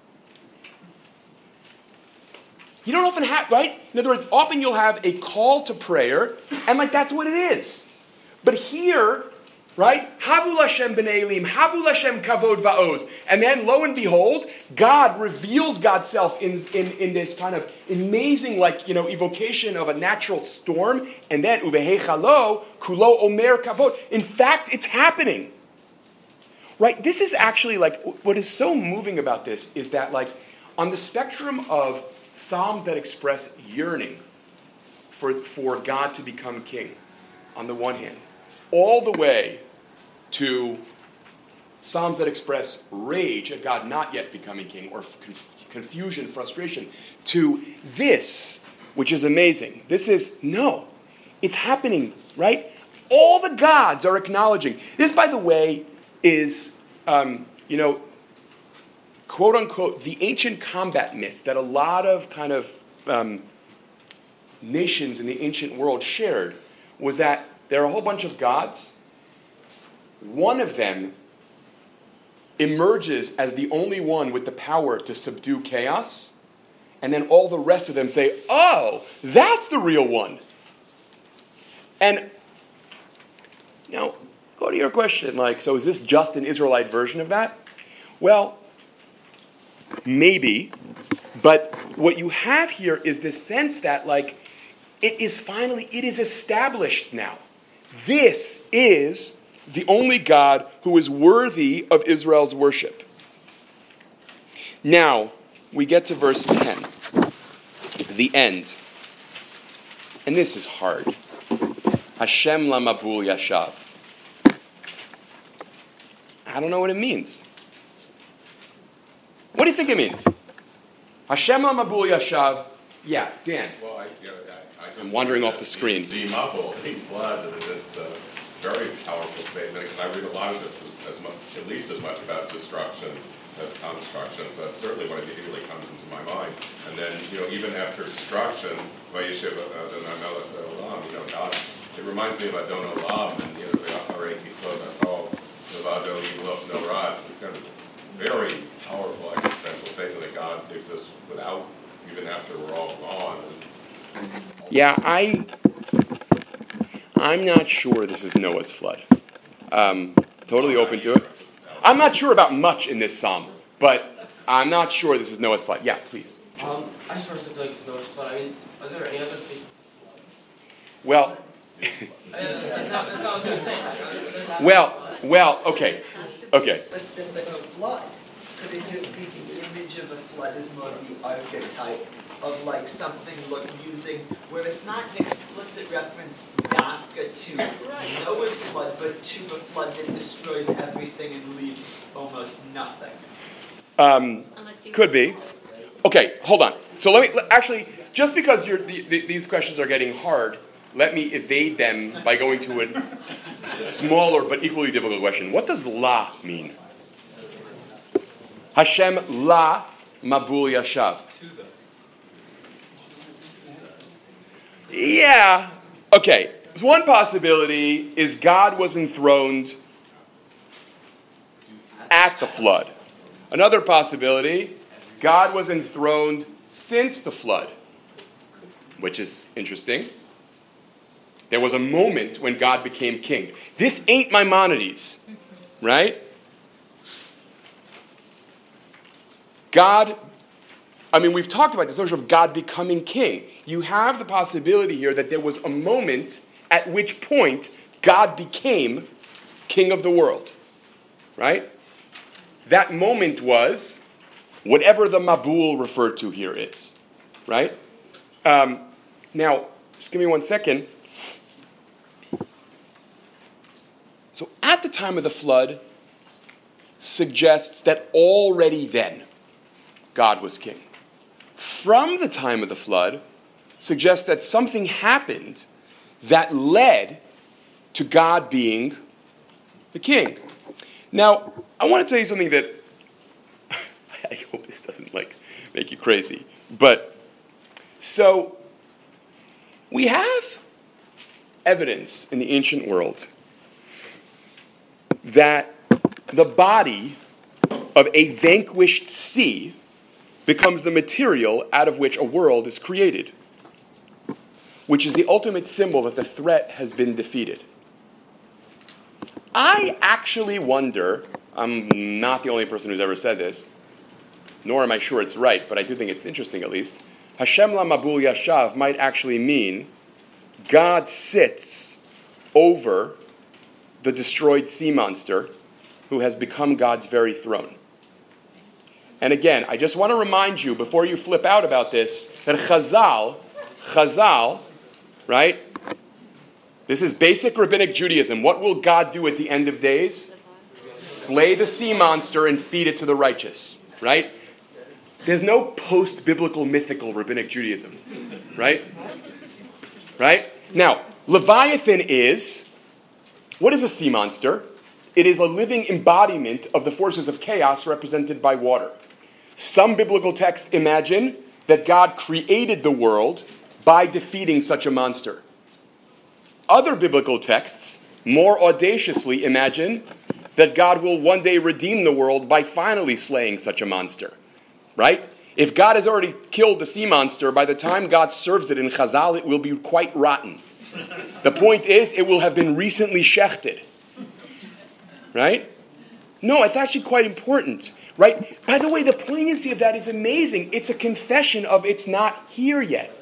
You don't often have, right? In other words, often you'll have a call to prayer, and like that's what it is. But here, right? Havu Lashem b'nei Elim. Havu Lashem kavod va'oz. And then, lo and behold, God reveals God's self in, in, in this kind of amazing, like, you know, evocation of a natural storm. And then, uvehechalo, kulo omer kavod. In fact, it's happening. Right? This is actually, like, what is so moving about this is that, like, on the spectrum of psalms that express yearning for, for God to become king, on the one hand, all the way to psalms that express rage at God not yet becoming king, or conf- confusion, frustration, to this, which is amazing. This is, no, it's happening, right? All the gods are acknowledging. This, by the way, is, um, you know, quote unquote, the ancient combat myth that a lot of kind of um, nations in the ancient world shared, was that there are a whole bunch of gods. One of them emerges as the only one with the power to subdue chaos, and then all the rest of them say, oh, that's the real one. And now, go to your question, like, so is this just an Israelite version of that? Well, maybe, but what you have here is this sense that, like, it is finally, it is established now. This is the only God who is worthy of Israel's worship. Now, we get to verse ten, the end. And this is hard. Hashem lamabul yashav. I don't know what it means. What do you think it means? Hashem lamabul yashav. Yeah, Dan. Well, I, you know, I, I just I'm wandering off the screen. The mabul, the flood, it's a very powerful statement, because I read a lot of this as, as much, at least as much about destruction as construction. So that's certainly what immediately comes into my mind. And then, you know, even after destruction, Vayeshev Melech Olam, you know, God, it reminds me of Adon Olam, and you know, the Acharei Kitzot Achol, Levado Yimloch No Ratz. It's kind of Yeah, I, I'm not sure this is Noah's flood. Um, totally open to it. I'm not sure about much in this psalm, but I'm not sure this is Noah's flood. Yeah, please. Um, I just personally feel like it's Noah's flood. I mean, are there any other big... Well, I mean, that's, that's, not, that's not what I was going to say. well, well, okay, okay. Specific flood. Could it just be the image of a flood is more of the archetype of like something like using where it's not an explicit reference dafka to Noah's flood, but to the flood that destroys everything and leaves almost nothing? Um, could be. Okay, hold on. So let me let, actually, just because you're, the, the, these questions are getting hard, let me evade them by going to a smaller but equally difficult question. What does la mean? Hashem la mabul yashav. Yeah. Okay. One possibility is God was enthroned at the flood. Another possibility, God was enthroned since the flood, which is interesting. There was a moment when God became king. This ain't Maimonides, right? God, I mean, we've talked about this notion of God becoming king. You have the possibility here that there was a moment at which point God became king of the world, right? That moment was whatever the Mabul referred to here is, right? Um, now, just give me one second. So at the time of the flood suggests that already then God was king. From the time of the flood suggests that something happened that led to God being the king. Now, I want to tell you something that I hope this doesn't like make you crazy. But so we have evidence in the ancient world that the body of a vanquished sea becomes the material out of which a world is created, which is the ultimate symbol that the threat has been defeated. I actually wonder, I'm not the only person who's ever said this, nor am I sure it's right, but I do think it's interesting at least, Hashem la mabul yashav might actually mean God sits over the destroyed sea monster who has become God's very throne. And again, I just want to remind you, before you flip out about this, that Chazal, Chazal, right? This is basic rabbinic Judaism. What will God do at the end of days? Slay the sea monster and feed it to the righteous, right? There's no post-biblical mythical rabbinic Judaism, right? Right? Now, Leviathan is, what is a sea monster? It is a living embodiment of the forces of chaos represented by water. Some biblical texts imagine that God created the world by defeating such a monster. Other biblical texts more audaciously imagine that God will one day redeem the world by finally slaying such a monster. Right? If God has already killed the sea monster, by the time God serves it in Chazal, it will be quite rotten. The point is, it will have been recently shechted. Right? No, it's actually quite important. Right? By the way, the poignancy of that is amazing. It's a confession of it's not here yet.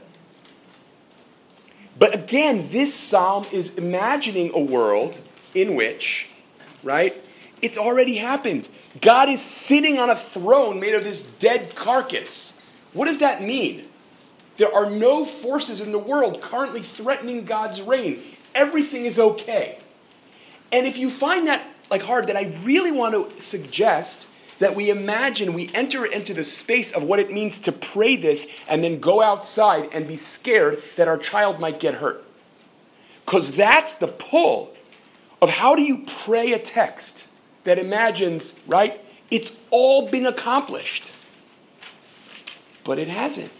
But again, this psalm is imagining a world in which, right, it's already happened. God is sitting on a throne made of this dead carcass. What does that mean? There are no forces in the world currently threatening God's reign. Everything is okay. And if you find that like hard, then I really want to suggest that we imagine we enter into the space of what it means to pray this and then go outside and be scared that our child might get hurt. Because that's the pull of how do you pray a text that imagines, right, it's all been accomplished. But it hasn't.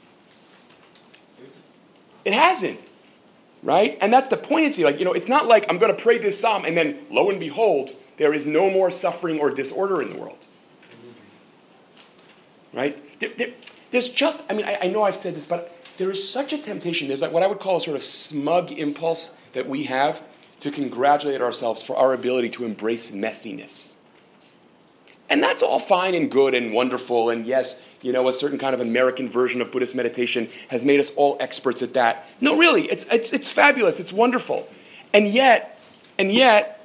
It hasn't. Right? And that's the poignancy. Like, you know, it's not like I'm going to pray this psalm and then, lo and behold, there is no more suffering or disorder in the world. Right? There, there, there's just, I mean, I, I know I've said this, but there is such a temptation. There's like what I would call a sort of smug impulse that we have to congratulate ourselves for our ability to embrace messiness. And that's all fine and good and wonderful. And yes, you know, a certain kind of American version of Buddhist meditation has made us all experts at that. No, really, it's it's it's fabulous. It's wonderful. And yet, and yet,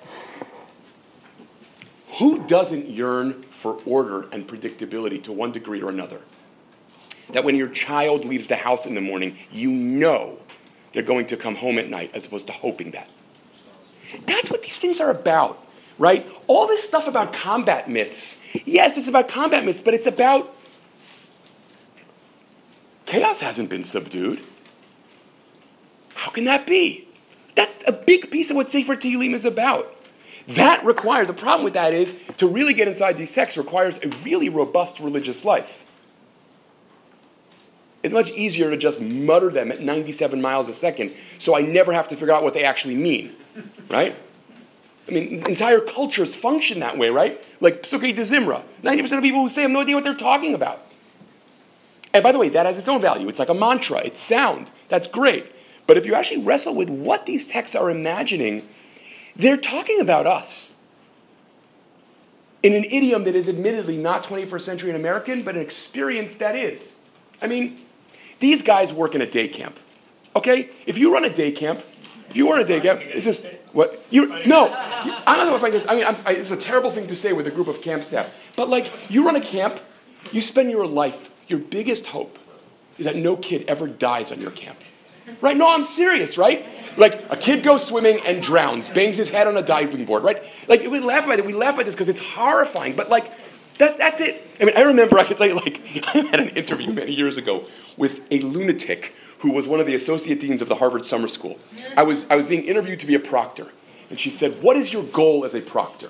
who doesn't yearn for order and predictability to one degree or another? That when your child leaves the house in the morning, you know they're going to come home at night as opposed to hoping that. That's what these things are about, right? All this stuff about combat myths. Yes, it's about combat myths, but it's about chaos hasn't been subdued. How can that be? That's a big piece of what Sefer Tehillim is about. That requires, the problem with that is, to really get inside these texts requires a really robust religious life. It's much easier to just mutter them at ninety-seven miles a second, so I never have to figure out what they actually mean, right? I mean, entire cultures function that way, right? Like Psukei de Zimra. ninety percent of people who say have no idea what they're talking about. And by the way, that has its own value. It's like a mantra. It's sound. That's great. But if you actually wrestle with what these texts are imagining, they're talking about us in an idiom that is admittedly not twenty-first century and American, but an experience that is. I mean, these guys work in a day camp, okay? If you run a day camp, if you run a day camp, this is what you no. I don't know if I can. I mean, I'm, I, it's a terrible thing to say with a group of camp staff, but like you run a camp, you spend your life. Your biggest hope is that no kid ever dies on your camp. Right? No, I'm serious, right? Like, a kid goes swimming and drowns, bangs his head on a diving board, right? Like, we laugh at it, we laugh at this because it's horrifying, but like, that, that's it. I mean, I remember, I could tell you, like, I had an interview many years ago with a lunatic who was one of the associate deans of the Harvard Summer School. I was, I was being interviewed to be a proctor, and she said, "What is your goal as a proctor?"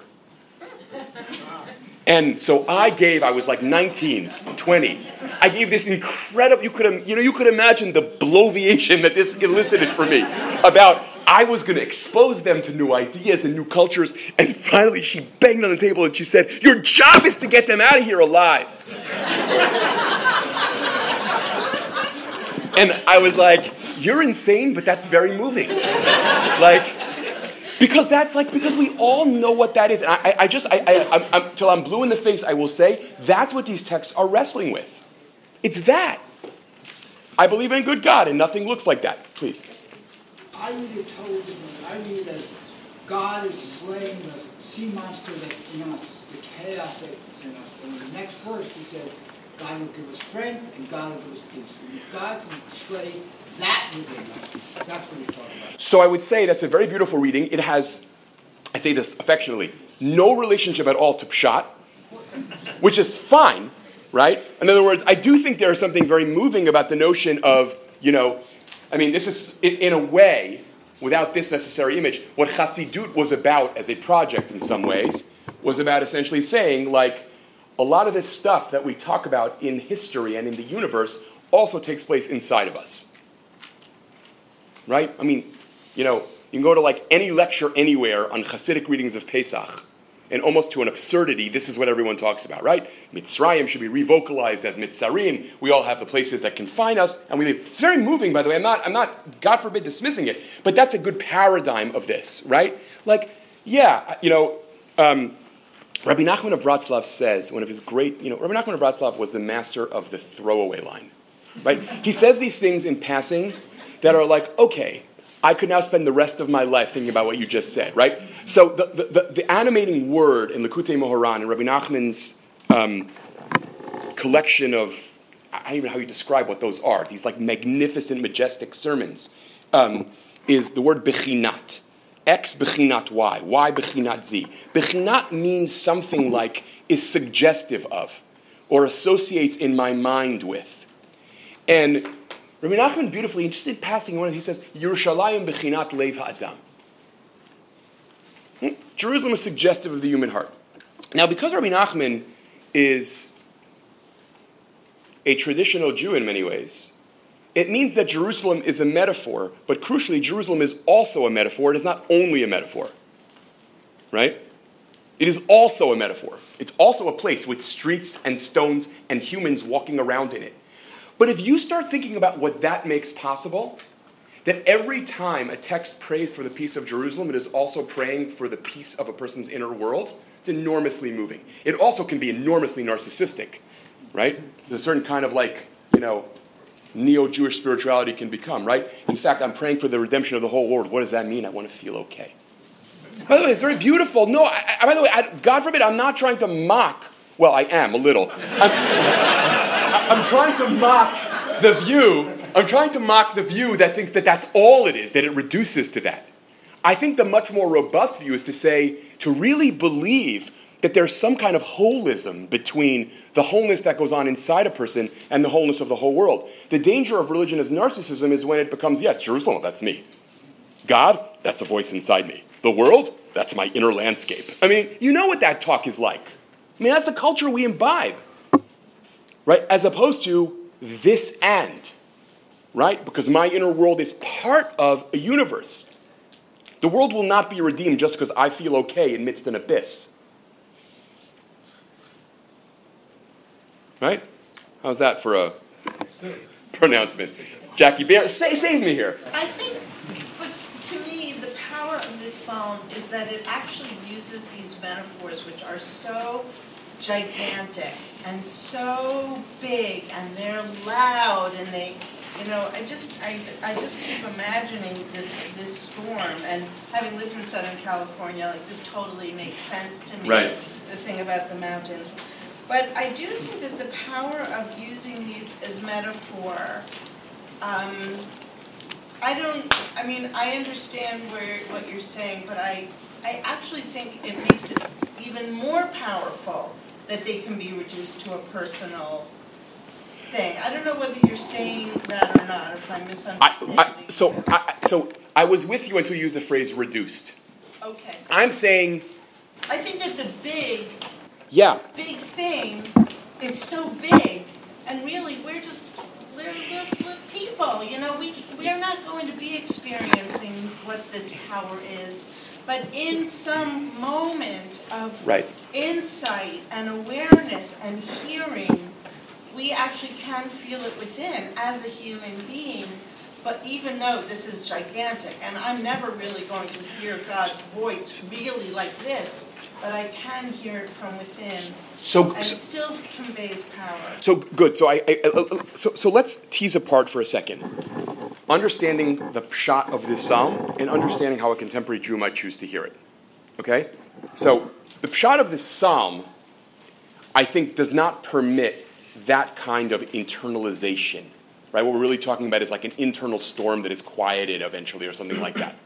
And so I gave, I was like nineteen, twenty. I gave this incredible, you could, you know, you could imagine the bloviation that this elicited for me about I was going to expose them to new ideas and new cultures. And finally she banged on the table and she said, "Your job is to get them out of here alive." And I was like, "You're insane, but that's very moving." Like, Because that's like, because we all know what that is. And I, I just, I, I, I'm, I'm, till I'm blue in the face, I will say, that's what these texts are wrestling with. It's that. I believe in a good God, and nothing looks like that. Please. I read it totally, I read it as God is slaying the sea monster that's in us, the chaos that's in us. And in the next verse, he says, God will give us strength, and God will give us peace. And if God can slay that within us, that's what he's talking about. So I would say that's a very beautiful reading. It has, I say this affectionately, no relationship at all to Pshat, which is fine, right? In other words, I do think there is something very moving about the notion of, you know, I mean, this is, in, in a way, without this necessary image, what Chassidut was about as a project in some ways, was about essentially saying, like, a lot of this stuff that we talk about in history and in the universe also takes place inside of us. Right? I mean, you know, you can go to like any lecture anywhere on Hasidic readings of Pesach, and almost to an absurdity, this is what everyone talks about, right? Mitzrayim should be revocalized as Mitzarim. We all have the places that confine us, and we leave. It's very moving, by the way. I'm not, I'm not, God forbid, dismissing it, but that's a good paradigm of this, right? Like, yeah, you know, um, Rabbi Nachman of Bratslav says, one of his great, you know, Rabbi Nachman of Bratslav was the master of the throwaway line, right? He says these things in passing that are like, okay, I could now spend the rest of my life thinking about what you just said, right? So the, the, the, the animating word in Likutei Moharan, in Rabbi Nachman's um, collection of, I don't even know how you describe what those are, these like magnificent, majestic sermons, um, is the word bechinat. X bechinat Y, Y bechinat Z. Bechinat means something like is suggestive of or associates in my mind with. And Rabbi Nachman beautifully, just in passing, one he says, Yerushalayim bechinat lev ha'adam. Hmm? Jerusalem is suggestive of the human heart. Now, because Rabbi Nachman is a traditional Jew in many ways, it means that Jerusalem is a metaphor, but crucially, Jerusalem is also a metaphor. It is not only a metaphor, right? It is also a metaphor. It's also a place with streets and stones and humans walking around in it. But if you start thinking about what that makes possible, that every time a text prays for the peace of Jerusalem, it is also praying for the peace of a person's inner world, it's enormously moving. It also can be enormously narcissistic, right? There's a certain kind of like, you know, neo-Jewish spirituality can become, right? In fact, I'm praying for the redemption of the whole world. What does that mean? I want to feel okay. By the way, it's very beautiful. No, I, I, by the way, I, God forbid, I'm not trying to mock. Well, I am, a little. I'm, I'm trying to mock the view. I'm trying to mock the view that thinks that that's all it is, that it reduces to that. I think the much more robust view is to say, to really believe that there's some kind of holism between the wholeness that goes on inside a person and the wholeness of the whole world. The danger of religion as narcissism is when it becomes, yes, Jerusalem, that's me. God, that's a voice inside me. The world, that's my inner landscape. I mean, you know what that talk is like. I mean, that's the culture we imbibe, right? As opposed to this and, right? Because my inner world is part of a universe. The world will not be redeemed just because I feel okay amidst an abyss. Right? How's that for a pronouncement? Jackie Bear, say, save me here. I think, but to me, the power of this psalm is that it actually uses these metaphors which are so gigantic and so big, and they're loud, and they, you know, I just, I, I just keep imagining this, this storm, and having lived in Southern California, like this totally makes sense to me. Right. The thing about the mountains. But I do think that the power of using these as metaphor, um, I don't, I mean, I understand where what you're saying, but I, I actually think it makes it even more powerful that they can be reduced to a personal thing. I don't know whether you're saying that or not, or if I'm misunderstanding. I, I, so, I, so I was with you until you used the phrase reduced. Okay. I'm saying... I think that the big... Yeah. This big thing is so big, and really we're just we're just little people. You know, we we're not going to be experiencing what this power is, but in some moment of right. insight and awareness and hearing, we actually can feel it within as a human being. But even though this is gigantic, and I'm never really going to hear God's voice really like this, but I can hear it from within, so, and so, it still conveys power. So good. So I, I, I so, so let's tease apart for a second, understanding the pshat of this psalm and understanding how a contemporary Jew might choose to hear it. Okay, so the pshat of this psalm, I think, does not permit that kind of internalization. Right? What we're really talking about is like an internal storm that is quieted eventually, or something like that.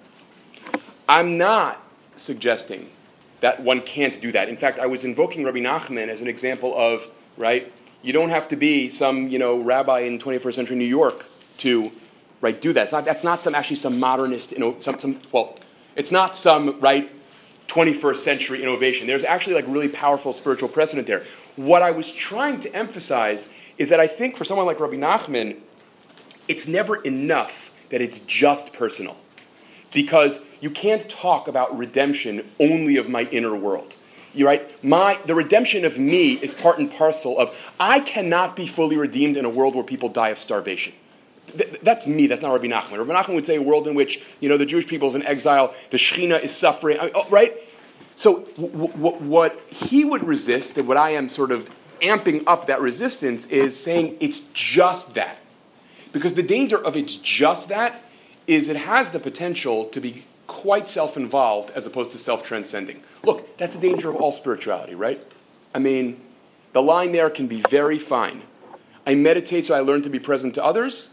I'm not suggesting that one can't do that. In fact, I was invoking Rabbi Nachman as an example of, right, you don't have to be some, you know, rabbi in twenty-first century New York to, right, do that. It's not, that's not some, actually some modernist, you know, some, some, well, it's not some, right, twenty-first century innovation. There's actually like really powerful spiritual precedent there. What I was trying to emphasize is that I think for someone like Rabbi Nachman, it's never enough that it's just personal. Because you can't talk about redemption only of my inner world. You're right? My, the redemption of me is part and parcel of, I cannot be fully redeemed in a world where people die of starvation. Th- that's me, that's not Rabbi Nachman. Rabbi Nachman would say a world in which, you know, the Jewish people is in exile, the Shekhinah is suffering, I mean, oh, right? So w- w- what he would resist, and what I am sort of amping up that resistance, is saying it's just that. Because the danger of it's just that is it has the potential to be quite self-involved as opposed to self-transcending. Look, that's the danger of all spirituality, right? I mean, the line there can be very fine. I meditate so I learn to be present to others.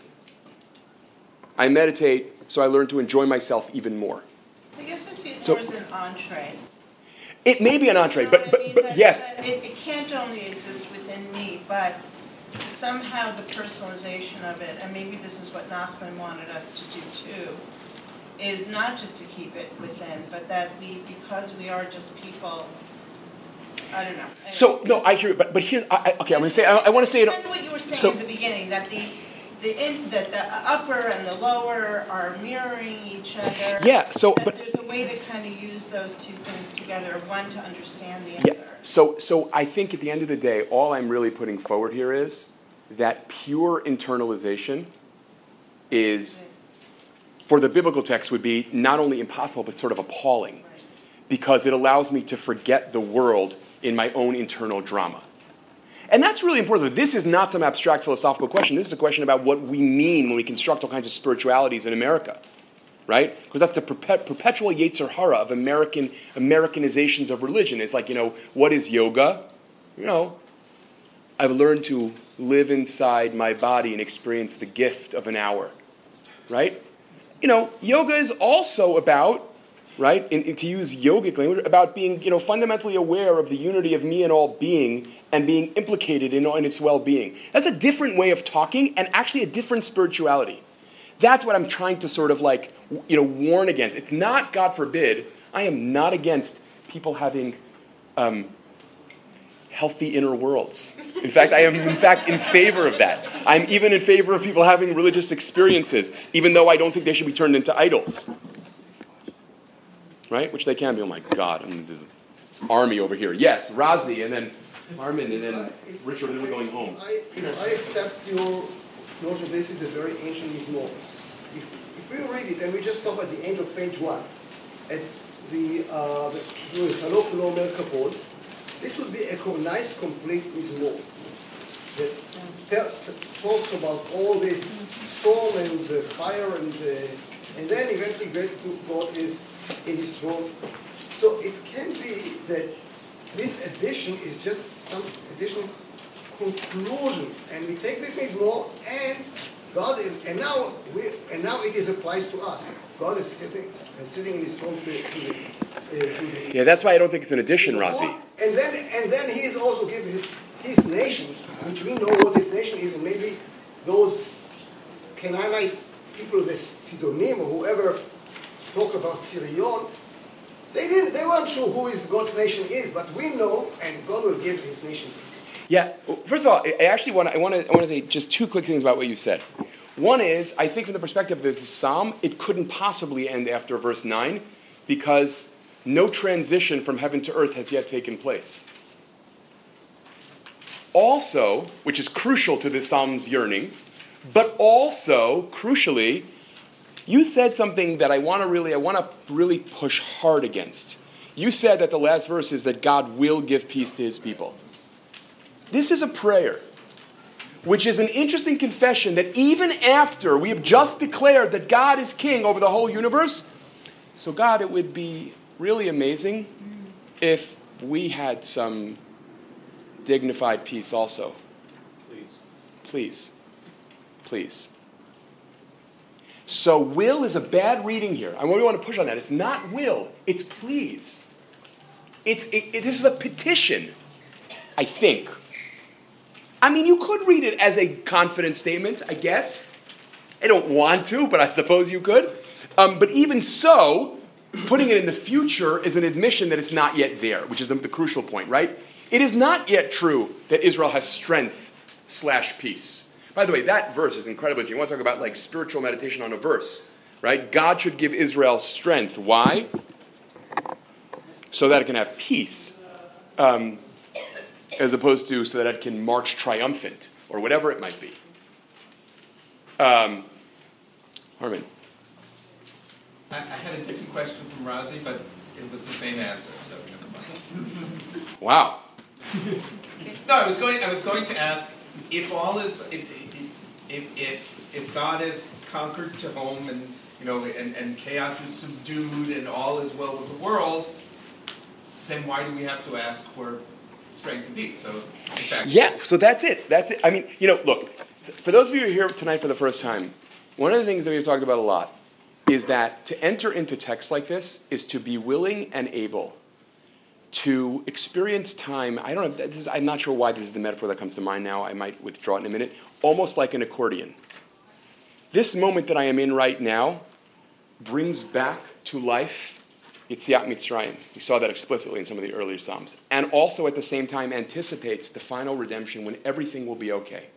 I meditate so I learn to enjoy myself even more. I guess I see it So- more as an entree. It may be an entree, You know but, what I but, mean? but That- yes. that It, it can't only exist within me, but somehow the personalization of it, and maybe this is what Nachman wanted us to do too, is not just to keep it within, but that we, because we are just people, I don't know. So, no, I hear it, but, but here, I, I, okay, I'm going to say, I, I want to say it. Kind of what you were saying so- at the beginning, that the, the, in, that the upper and the lower are mirroring each other. Yeah, so, That but- there's a way to kind of use those two things together, one to understand the Yeah. other. So, so I think at the end of the day, all I'm really putting forward here is that pure internalization is, for the biblical text, would be not only impossible, but sort of appalling, because it allows me to forget the world in my own internal drama. And that's really important. This is not some abstract philosophical question. This is a question about what we mean when we construct all kinds of spiritualities in America, right? Because that's the perpet- perpetual Yetzer Hara of American Americanizations of religion. It's like, you know, what is yoga? You know, I've learned to live inside my body and experience the gift of an hour, right? You know, yoga is also about, right, in, in, to use yogic language, about being, you know, fundamentally aware of the unity of me and all being and being implicated in, in its well-being. That's a different way of talking and actually a different spirituality. That's what I'm trying to sort of like, you know, warn against. It's not, God forbid, I am not against people having um, healthy inner worlds. In fact, I am in fact in favor of that. I'm even in favor of people having religious experiences, even though I don't think they should be turned into idols. Right? Which they can be. Oh my God, I mean, there's an army over here. Yes, Razi, and then Armin, and then Richard, and then we're going home. I, you know, I accept your notion this is a very ancient mizmor. If, if we read it, and we just stop at the end of page one, at the uh, Halok Lo Mer Kapod, this would be a co- nice, complete mizmor that tell, talks about all this storm and the fire, and the, and then eventually gets to God is in his throne. So it can be that this addition is just some additional conclusion, and we take this mizmor and God, and now we, and now it is applies to us. God is sitting, sitting in his throne. To, to the, uh, to the, yeah, that's why I don't think it's an addition, Razi. And then, and then he is also giving his, his nations, which we know what his nation is, and maybe those Canaanite people, the Sidonim or whoever talk about Sirion, they didn't, they weren't sure who is God's nation is, but we know, and God will give his nation peace. Yeah. First of all, I actually want to, I want to, I want to say just two quick things about what you said. One is, I think from the perspective of this psalm, it couldn't possibly end after verse nine, because no transition from heaven to earth has yet taken place. Also, which is crucial to this psalm's yearning, but also, crucially, you said something that I want to really, I want to really push hard against. You said that the last verse is that God will give peace to his people. This is a prayer, which is an interesting confession that even after we have just declared that God is king over the whole universe, so God, it would be really amazing if we had some dignified peace also. Please. Please. Please. So will is a bad reading here. I really want to push on that. It's not will. It's please. It's it, it, this is a petition, I think. I mean, you could read it as a confident statement, I guess. I don't want to, but I suppose you could. Um, but even so, putting it in the future is an admission that it's not yet there, which is the, the crucial point, right? It is not yet true that Israel has strength slash peace. By the way, that verse is incredibly interesting. You want to talk about like spiritual meditation on a verse, right? God should give Israel strength. Why? So that it can have peace, um, as opposed to so that it can march triumphant, or whatever it might be. Um, Harman. I, I had a different question from Razi, but it was the same answer, so never mind. Wow. No, I was going. I was going to ask if all is if if if, if God has conquered to home, and you know, and, and chaos is subdued, and all is well with the world, then why do we have to ask for strength and peace? So, in fact, yeah. So that's it. That's it. I mean, you know, look. For those of you who are here tonight for the first time, one of the things that we've talked about a lot is that to enter into texts like this is to be willing and able to experience time. I don't know, this is, I'm not sure why this is the metaphor that comes to mind now. I might withdraw it in a minute. Almost like an accordion. This moment that I am in right now brings back to life Yetziat Mitzrayim. We saw that explicitly in some of the earlier Psalms. And also at the same time anticipates the final redemption when everything will be okay.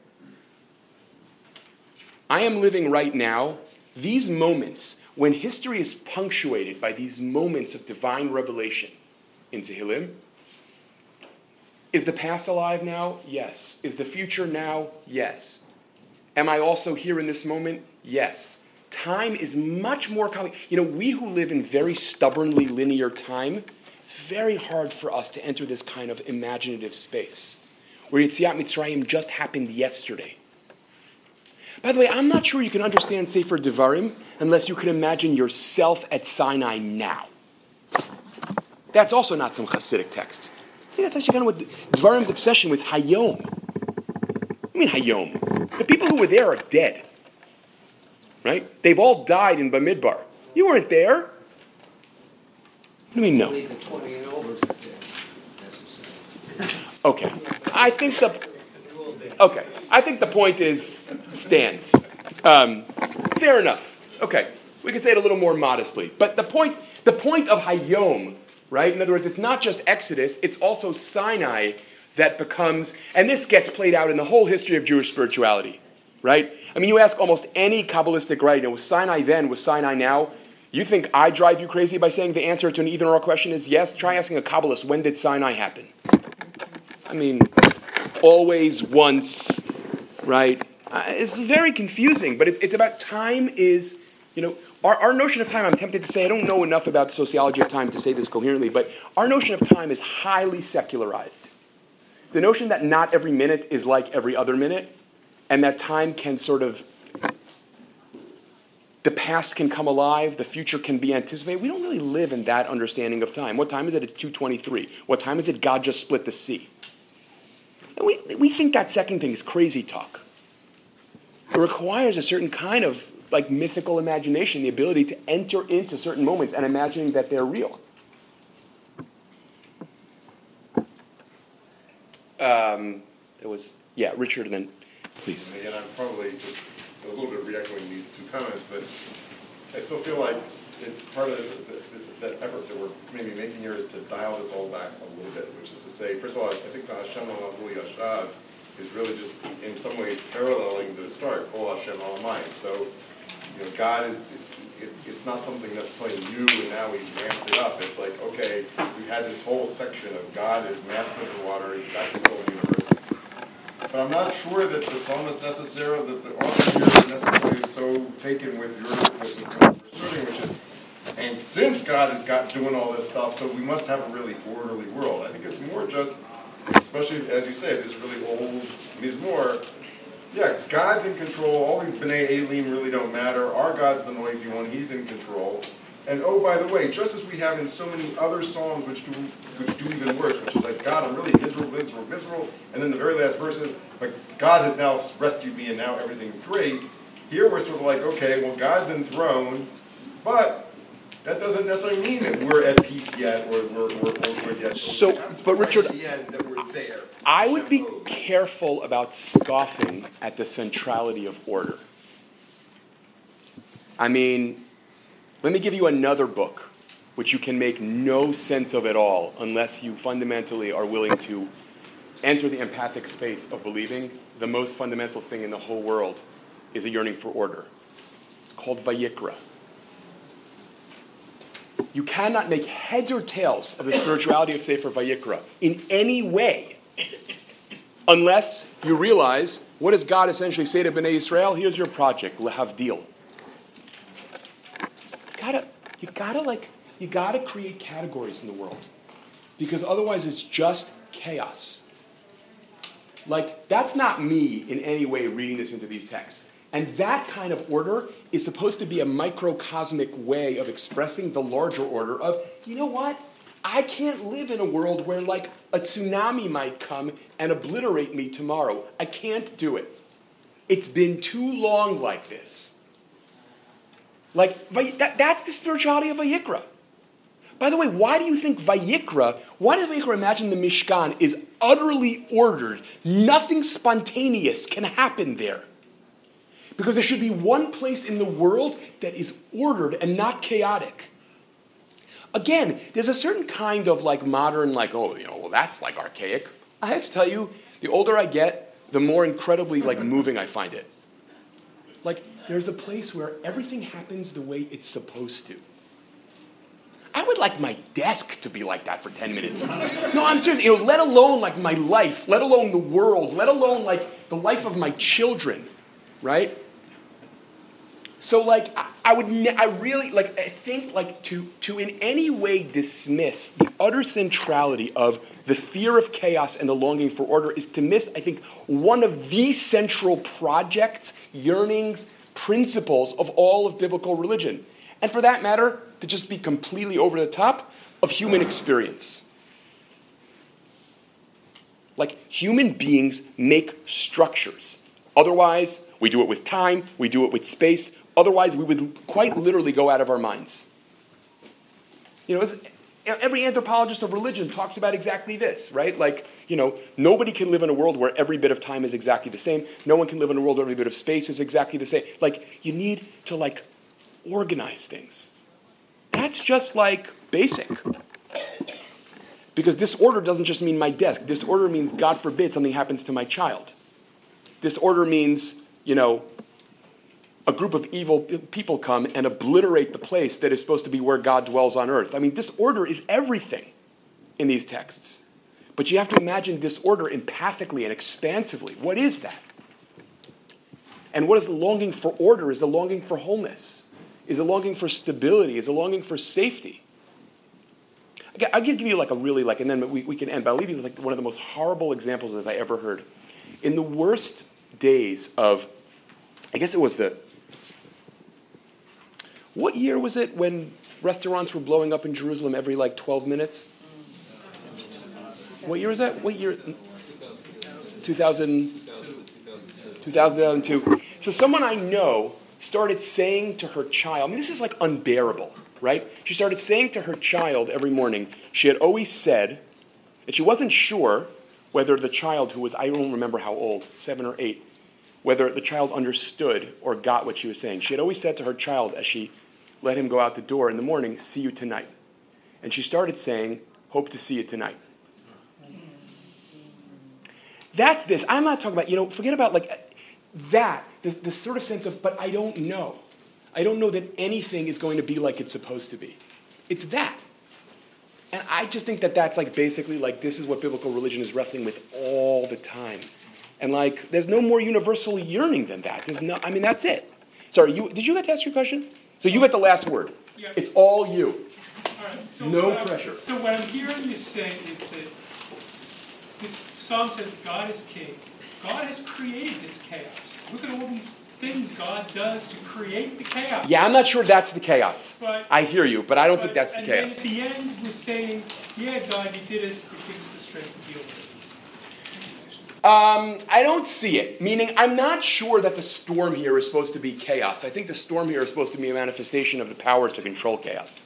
I am living right now these moments when history is punctuated by these moments of divine revelation in Tehillim. Is the past alive now? Yes. Is the future now? Yes. Am I also here in this moment? Yes. Time is much more complicated. You know, we who live in very stubbornly linear time, it's very hard for us to enter this kind of imaginative space where Yetziat Mitzrayim just happened yesterday. By the way, I'm not sure you can understand Sefer Devarim unless you can imagine yourself at Sinai now. That's also not some Hasidic text. I think that's actually kind of what Dvarim's obsession with Hayom. I mean Hayom. The people who were there are dead. Right? They've all died in Bamidbar. You weren't there. What do you mean no? Only the twenty and overs are dead, necessary. Okay. I think the Okay. I think the point is stands. Um, fair enough. Okay. We can say it a little more modestly. But the point the point of Hayom, right? In other words, it's not just Exodus, it's also Sinai that becomes, and this gets played out in the whole history of Jewish spirituality, right? I mean, you ask almost any Kabbalistic writer, you know, was Sinai then, was Sinai now? You think I drive you crazy by saying the answer to an either or question is yes? Try asking a Kabbalist, when did Sinai happen? I mean, always, once, right? Uh, it's very confusing, but it's, it's about time is, you know, our, our notion of time, I'm tempted to say, I don't know enough about sociology of time to say this coherently, but our notion of time is highly secularized. The notion that not every minute is like every other minute, and that time can sort of, the past can come alive, the future can be anticipated. We don't really live in that understanding of time. What time is it? It's two twenty-three. What time is it? God just split the sea. And we, we think that second thing is crazy talk. It requires a certain kind of like mythical imagination, the ability to enter into certain moments and imagining that they're real. Um, it was, yeah, Richard, and then, please. And again, I'm probably just a little bit re-echoing these two comments, but I still feel like it, part of this, this that effort that we're maybe making here is to dial this all back a little bit, which is to say, first of all, I think the Hashem Alavuli Yashad is really just in some ways paralleling the start, Kol Hashem Alamayim. So, you know, God is, it, it, it's not something necessarily new and now he's ramped it up. It's like, okay, we had this whole section of God is master of the water, he's got control of the universe. But I'm not sure that the psalmist necessarily, that the author here is necessarily so taken with your, with what you're asserting, which is, and since God has got doing all this stuff, so we must have a really orderly world. I think it's more just, especially as you say, this really old Mizmor, yeah, God's in control, all these B'nai Elim really don't matter, our God's the noisy one, he's in control. And oh, by the way, just as we have in so many other psalms which do which do even worse, which is like, God, I'm really miserable, miserable, miserable, and then the very last verse is, but God has now rescued me and now everything's great. Here we're sort of like, okay, well, God's enthroned, but that doesn't necessarily mean that we're at peace yet or we're, we're, we're good yet. So, but Richard, at the end that we're there. I would be careful about scoffing at the centrality of order. I mean, let me give you another book which you can make no sense of at all unless you fundamentally are willing to enter the empathic space of believing the most fundamental thing in the whole world is a yearning for order. It's called Vayikra. You cannot make heads or tails of the spirituality of Sefer Vayikra in any way unless you realize, what does God essentially say to Bnei Israel? Here's your project, Lehavdil. Gotta, you gotta like, you gotta create categories in the world, because otherwise it's just chaos. Like, that's not me in any way reading this into these texts. And that kind of order is supposed to be a microcosmic way of expressing the larger order of, you know what? I can't live in a world where like a tsunami might come and obliterate me tomorrow. I can't do it. It's been too long like this. Like, that, that's the spirituality of Vayikra. By the way, why do you think Vayikra, why does Vayikra imagine the Mishkan is utterly ordered? Nothing spontaneous can happen there. Because there should be one place in the world that is ordered and not chaotic. Again, there's a certain kind of like modern, like, oh, you know, well, that's like archaic. I have to tell you, the older I get, the more incredibly like moving I find it. Like, there's a place where everything happens the way it's supposed to. I would like my desk to be like that for ten minutes. No, I'm serious. You know, let alone like my life, let alone the world, let alone like the life of my children, right? So like I, I would, ne- I really like I think like to to in any way dismiss the utter centrality of the fear of chaos and the longing for order is to miss, I think, one of the central projects, yearnings, principles of all of biblical religion. And for that matter, to just be completely over the top, of human experience. Like, human beings make structures. Otherwise, we do it with time, we do it with space. Otherwise, we would quite literally go out of our minds. You know, every anthropologist of religion talks about exactly this, right? Like, you know, nobody can live in a world where every bit of time is exactly the same. No one can live in a world where every bit of space is exactly the same. Like, you need to, like, organize things. That's just, like, basic. Because disorder doesn't just mean my desk. Disorder means, God forbid, something happens to my child. Disorder means, you know, a group of evil people come and obliterate the place that is supposed to be where God dwells on earth. I mean, disorder is everything in these texts. But you have to imagine disorder empathically and expansively. What is that? And what is the longing for order? Is the longing for wholeness? Is the longing for stability? Is the longing for safety? I'll give you like a really, like, and then we, we can end, but I'll leave you with like one of the most horrible examples that I ever heard. In the worst days of, I guess it was the, what year was it when restaurants were blowing up in Jerusalem every like twelve minutes? What year was that? What year? two thousand, two thousand two. So someone I know started saying to her child, I mean, this is like unbearable, right? She started saying to her child every morning, she had always said, and she wasn't sure whether the child who was, I don't remember how old, seven or eight, whether the child understood or got what she was saying. She had always said to her child as she let him go out the door in the morning, see you tonight. And she started saying, hope to see you tonight. That's this. I'm not talking about, you know, forget about like that, the, the sort of sense of, but I don't know. I don't know that anything is going to be like it's supposed to be. It's that. And I just think that that's like basically like this is what biblical religion is wrestling with all the time. And like, there's no more universal yearning than that. There's no, I mean, that's it. Sorry, you did you get to ask your question? So you get the last word. Yeah. It's all you. All right. So no what pressure. I'm, so what I'm hearing you say is that this psalm says God is king. God has created this chaos. Look at all these things God does to create the chaos. Yeah, I'm not sure that's the chaos. But, I hear you, but I don't but, think that's the and chaos. And then at the end we're saying, yeah, God, you did us, but give us the strength to deal with it. Um, I don't see it. Meaning, I'm not sure that the storm here is supposed to be chaos. I think the storm here is supposed to be a manifestation of the power to control chaos.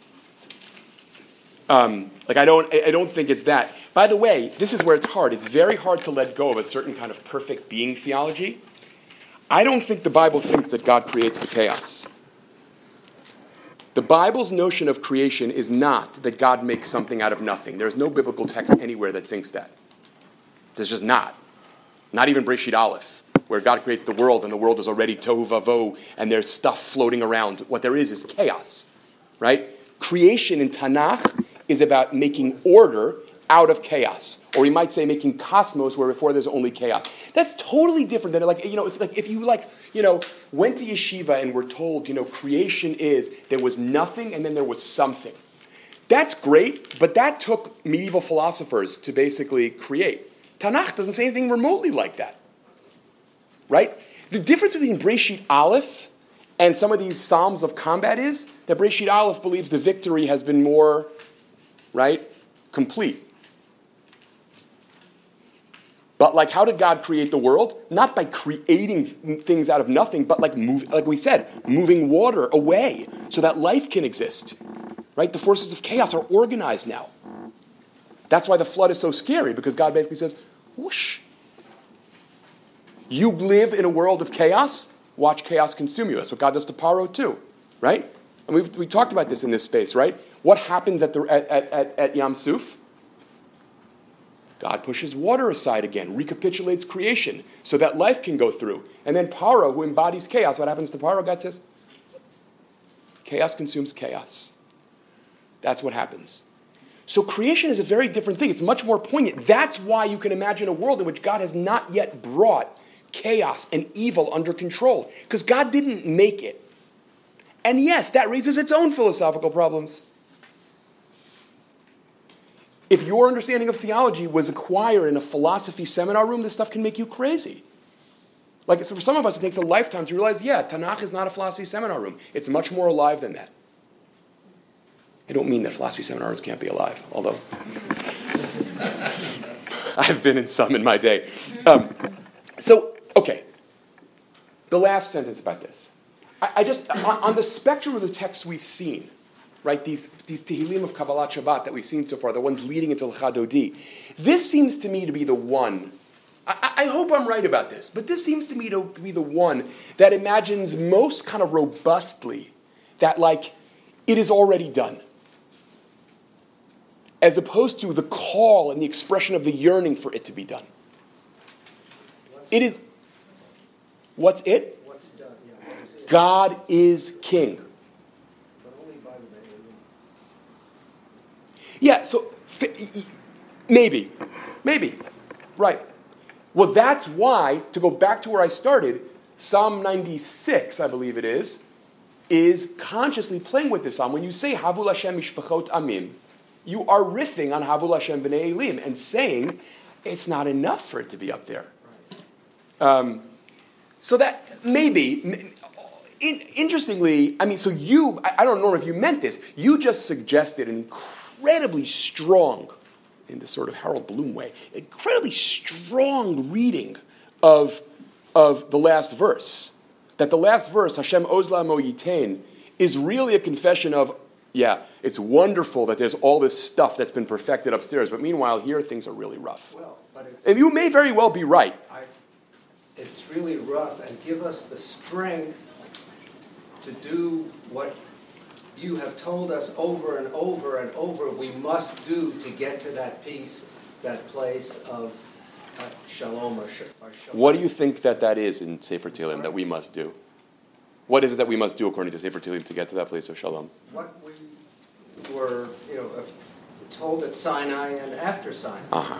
Um, like I don't, I don't think it's that. By the way, this is where it's hard. It's very hard to let go of a certain kind of perfect being theology. I don't think the Bible thinks that God creates the chaos. The Bible's notion of creation is not that God makes something out of nothing. There's no biblical text anywhere that thinks that. There's just not. Not even Breshit Aleph, where God creates the world and the world is already tohu vavohu and there's stuff floating around. What there is is chaos, right? Creation in Tanakh is about making order out of chaos. Or we might say making cosmos where before there's only chaos. That's totally different than like, you know, if, like, if you like, you know, went to yeshiva and were told, you know, creation is there was nothing and then there was something. That's great, but that took medieval philosophers to basically create. Tanakh doesn't say anything remotely like that, right? The difference between Breshit Aleph and some of these Psalms of combat is that Breshit Aleph believes the victory has been more, right, complete. But like, how did God create the world? Not by creating things out of nothing, but like move, like we said, moving water away so that life can exist, right? The forces of chaos are organized now. That's why the flood is so scary, because God basically says, whoosh. You live in a world of chaos, watch chaos consume you. That's what God does to Paro too, right? And we've we talked about this in this space, right? What happens at the at, at, at Yam Suf? God pushes water aside again, recapitulates creation so that life can go through. And then Paro, who embodies chaos, what happens to Paro? God says, chaos consumes chaos. That's what happens. So creation is a very different thing. It's much more poignant. That's why you can imagine a world in which God has not yet brought chaos and evil under control, because God didn't make it. And yes, that raises its own philosophical problems. If your understanding of theology was acquired in a philosophy seminar room, this stuff can make you crazy. Like, for some of us, it takes a lifetime to realize, yeah, Tanakh is not a philosophy seminar room. It's much more alive than that. I don't mean that philosophy seminars can't be alive, although I've been in some in my day. Um, so, okay. The last sentence about this. I, I just, on, on the spectrum of the texts we've seen, right, these, these Tehillim of Kabbalat Shabbat that we've seen so far, the ones leading into Lecha Dodi, this seems to me to be the one, I, I hope I'm right about this, but this seems to me to be the one that imagines most kind of robustly that, like, it is already done, as opposed to the call and the expression of the yearning for it to be done. What's it is, what's it? What's done, yeah, what is it? God is king. But only by the Be'elim. Yeah, so maybe, maybe, right. Well, that's why, to go back to where I started, Psalm ninety-six, I believe it is, is consciously playing with this psalm. When you say Havul Hashem Mishpachot Amim, you are riffing on Havul Hashem B'nei Elim and saying it's not enough for it to be up there. Um, so that maybe, in, interestingly, I mean, so you, I, I don't know if you meant this, you just suggested an incredibly strong, in the sort of Harold Bloom way, incredibly strong reading of, of the last verse. That the last verse, Hashem Oz La'amo Yitain, is really a confession of, yeah, it's wonderful that there's all this stuff that's been perfected upstairs, but meanwhile here things are really rough. Well, but it's, and you may very well be right. I, it's really rough, and give us the strength to do what you have told us over and over and over we must do to get to that peace, that place of uh, shalom or, sh- or shalom. What do you think that that is in Sefer Tehillim that we must do? What is it that we must do according to Sefer Tehillim to get to that place of shalom? What we were, you know, told at Sinai and after Sinai. Uh-huh.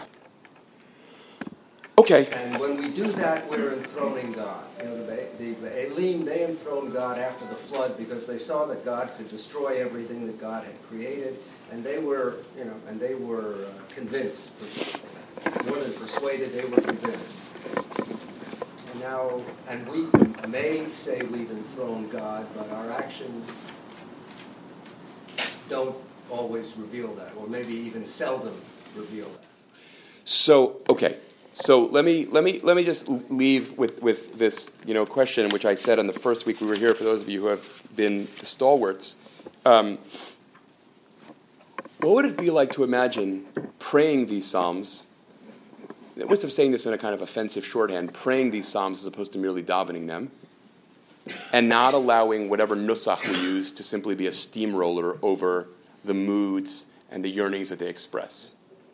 Okay. And when we do that, we're enthroning God. You know, the, the Elim, they enthroned God after the flood because they saw that God could destroy everything that God had created, and they were, you know, and they were uh, convinced, more than persuaded, they were convinced. And now, and we may say we've enthroned God, but our actions don't always reveal that, or maybe even seldom reveal that. So, okay. So let me let me let me just leave with, with this, you know, question, which I said on the first week we were here. For those of you who have been the stalwarts, um, what would it be like to imagine praying these psalms? At risk of saying this in a kind of offensive shorthand, praying these psalms as opposed to merely davening them, and not allowing whatever nusach we use to simply be a steamroller over the moods and the yearnings that they express.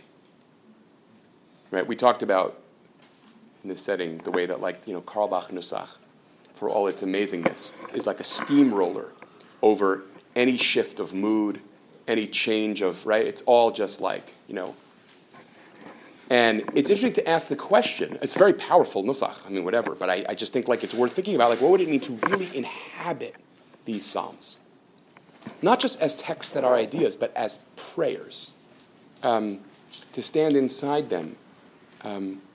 Right, we talked about in this setting the way that, like, you know, Carlebach Nusach, for all its amazingness, is like a steamroller over any shift of mood, any change of, right? It's all just like, you know. And it's interesting to ask the question. It's very powerful Nusach, I mean, whatever, but I, I just think, like, it's worth thinking about, like, what would it mean to really inhabit these psalms? Not just as texts that are ideas, but as prayers. Um, to stand inside them. Um,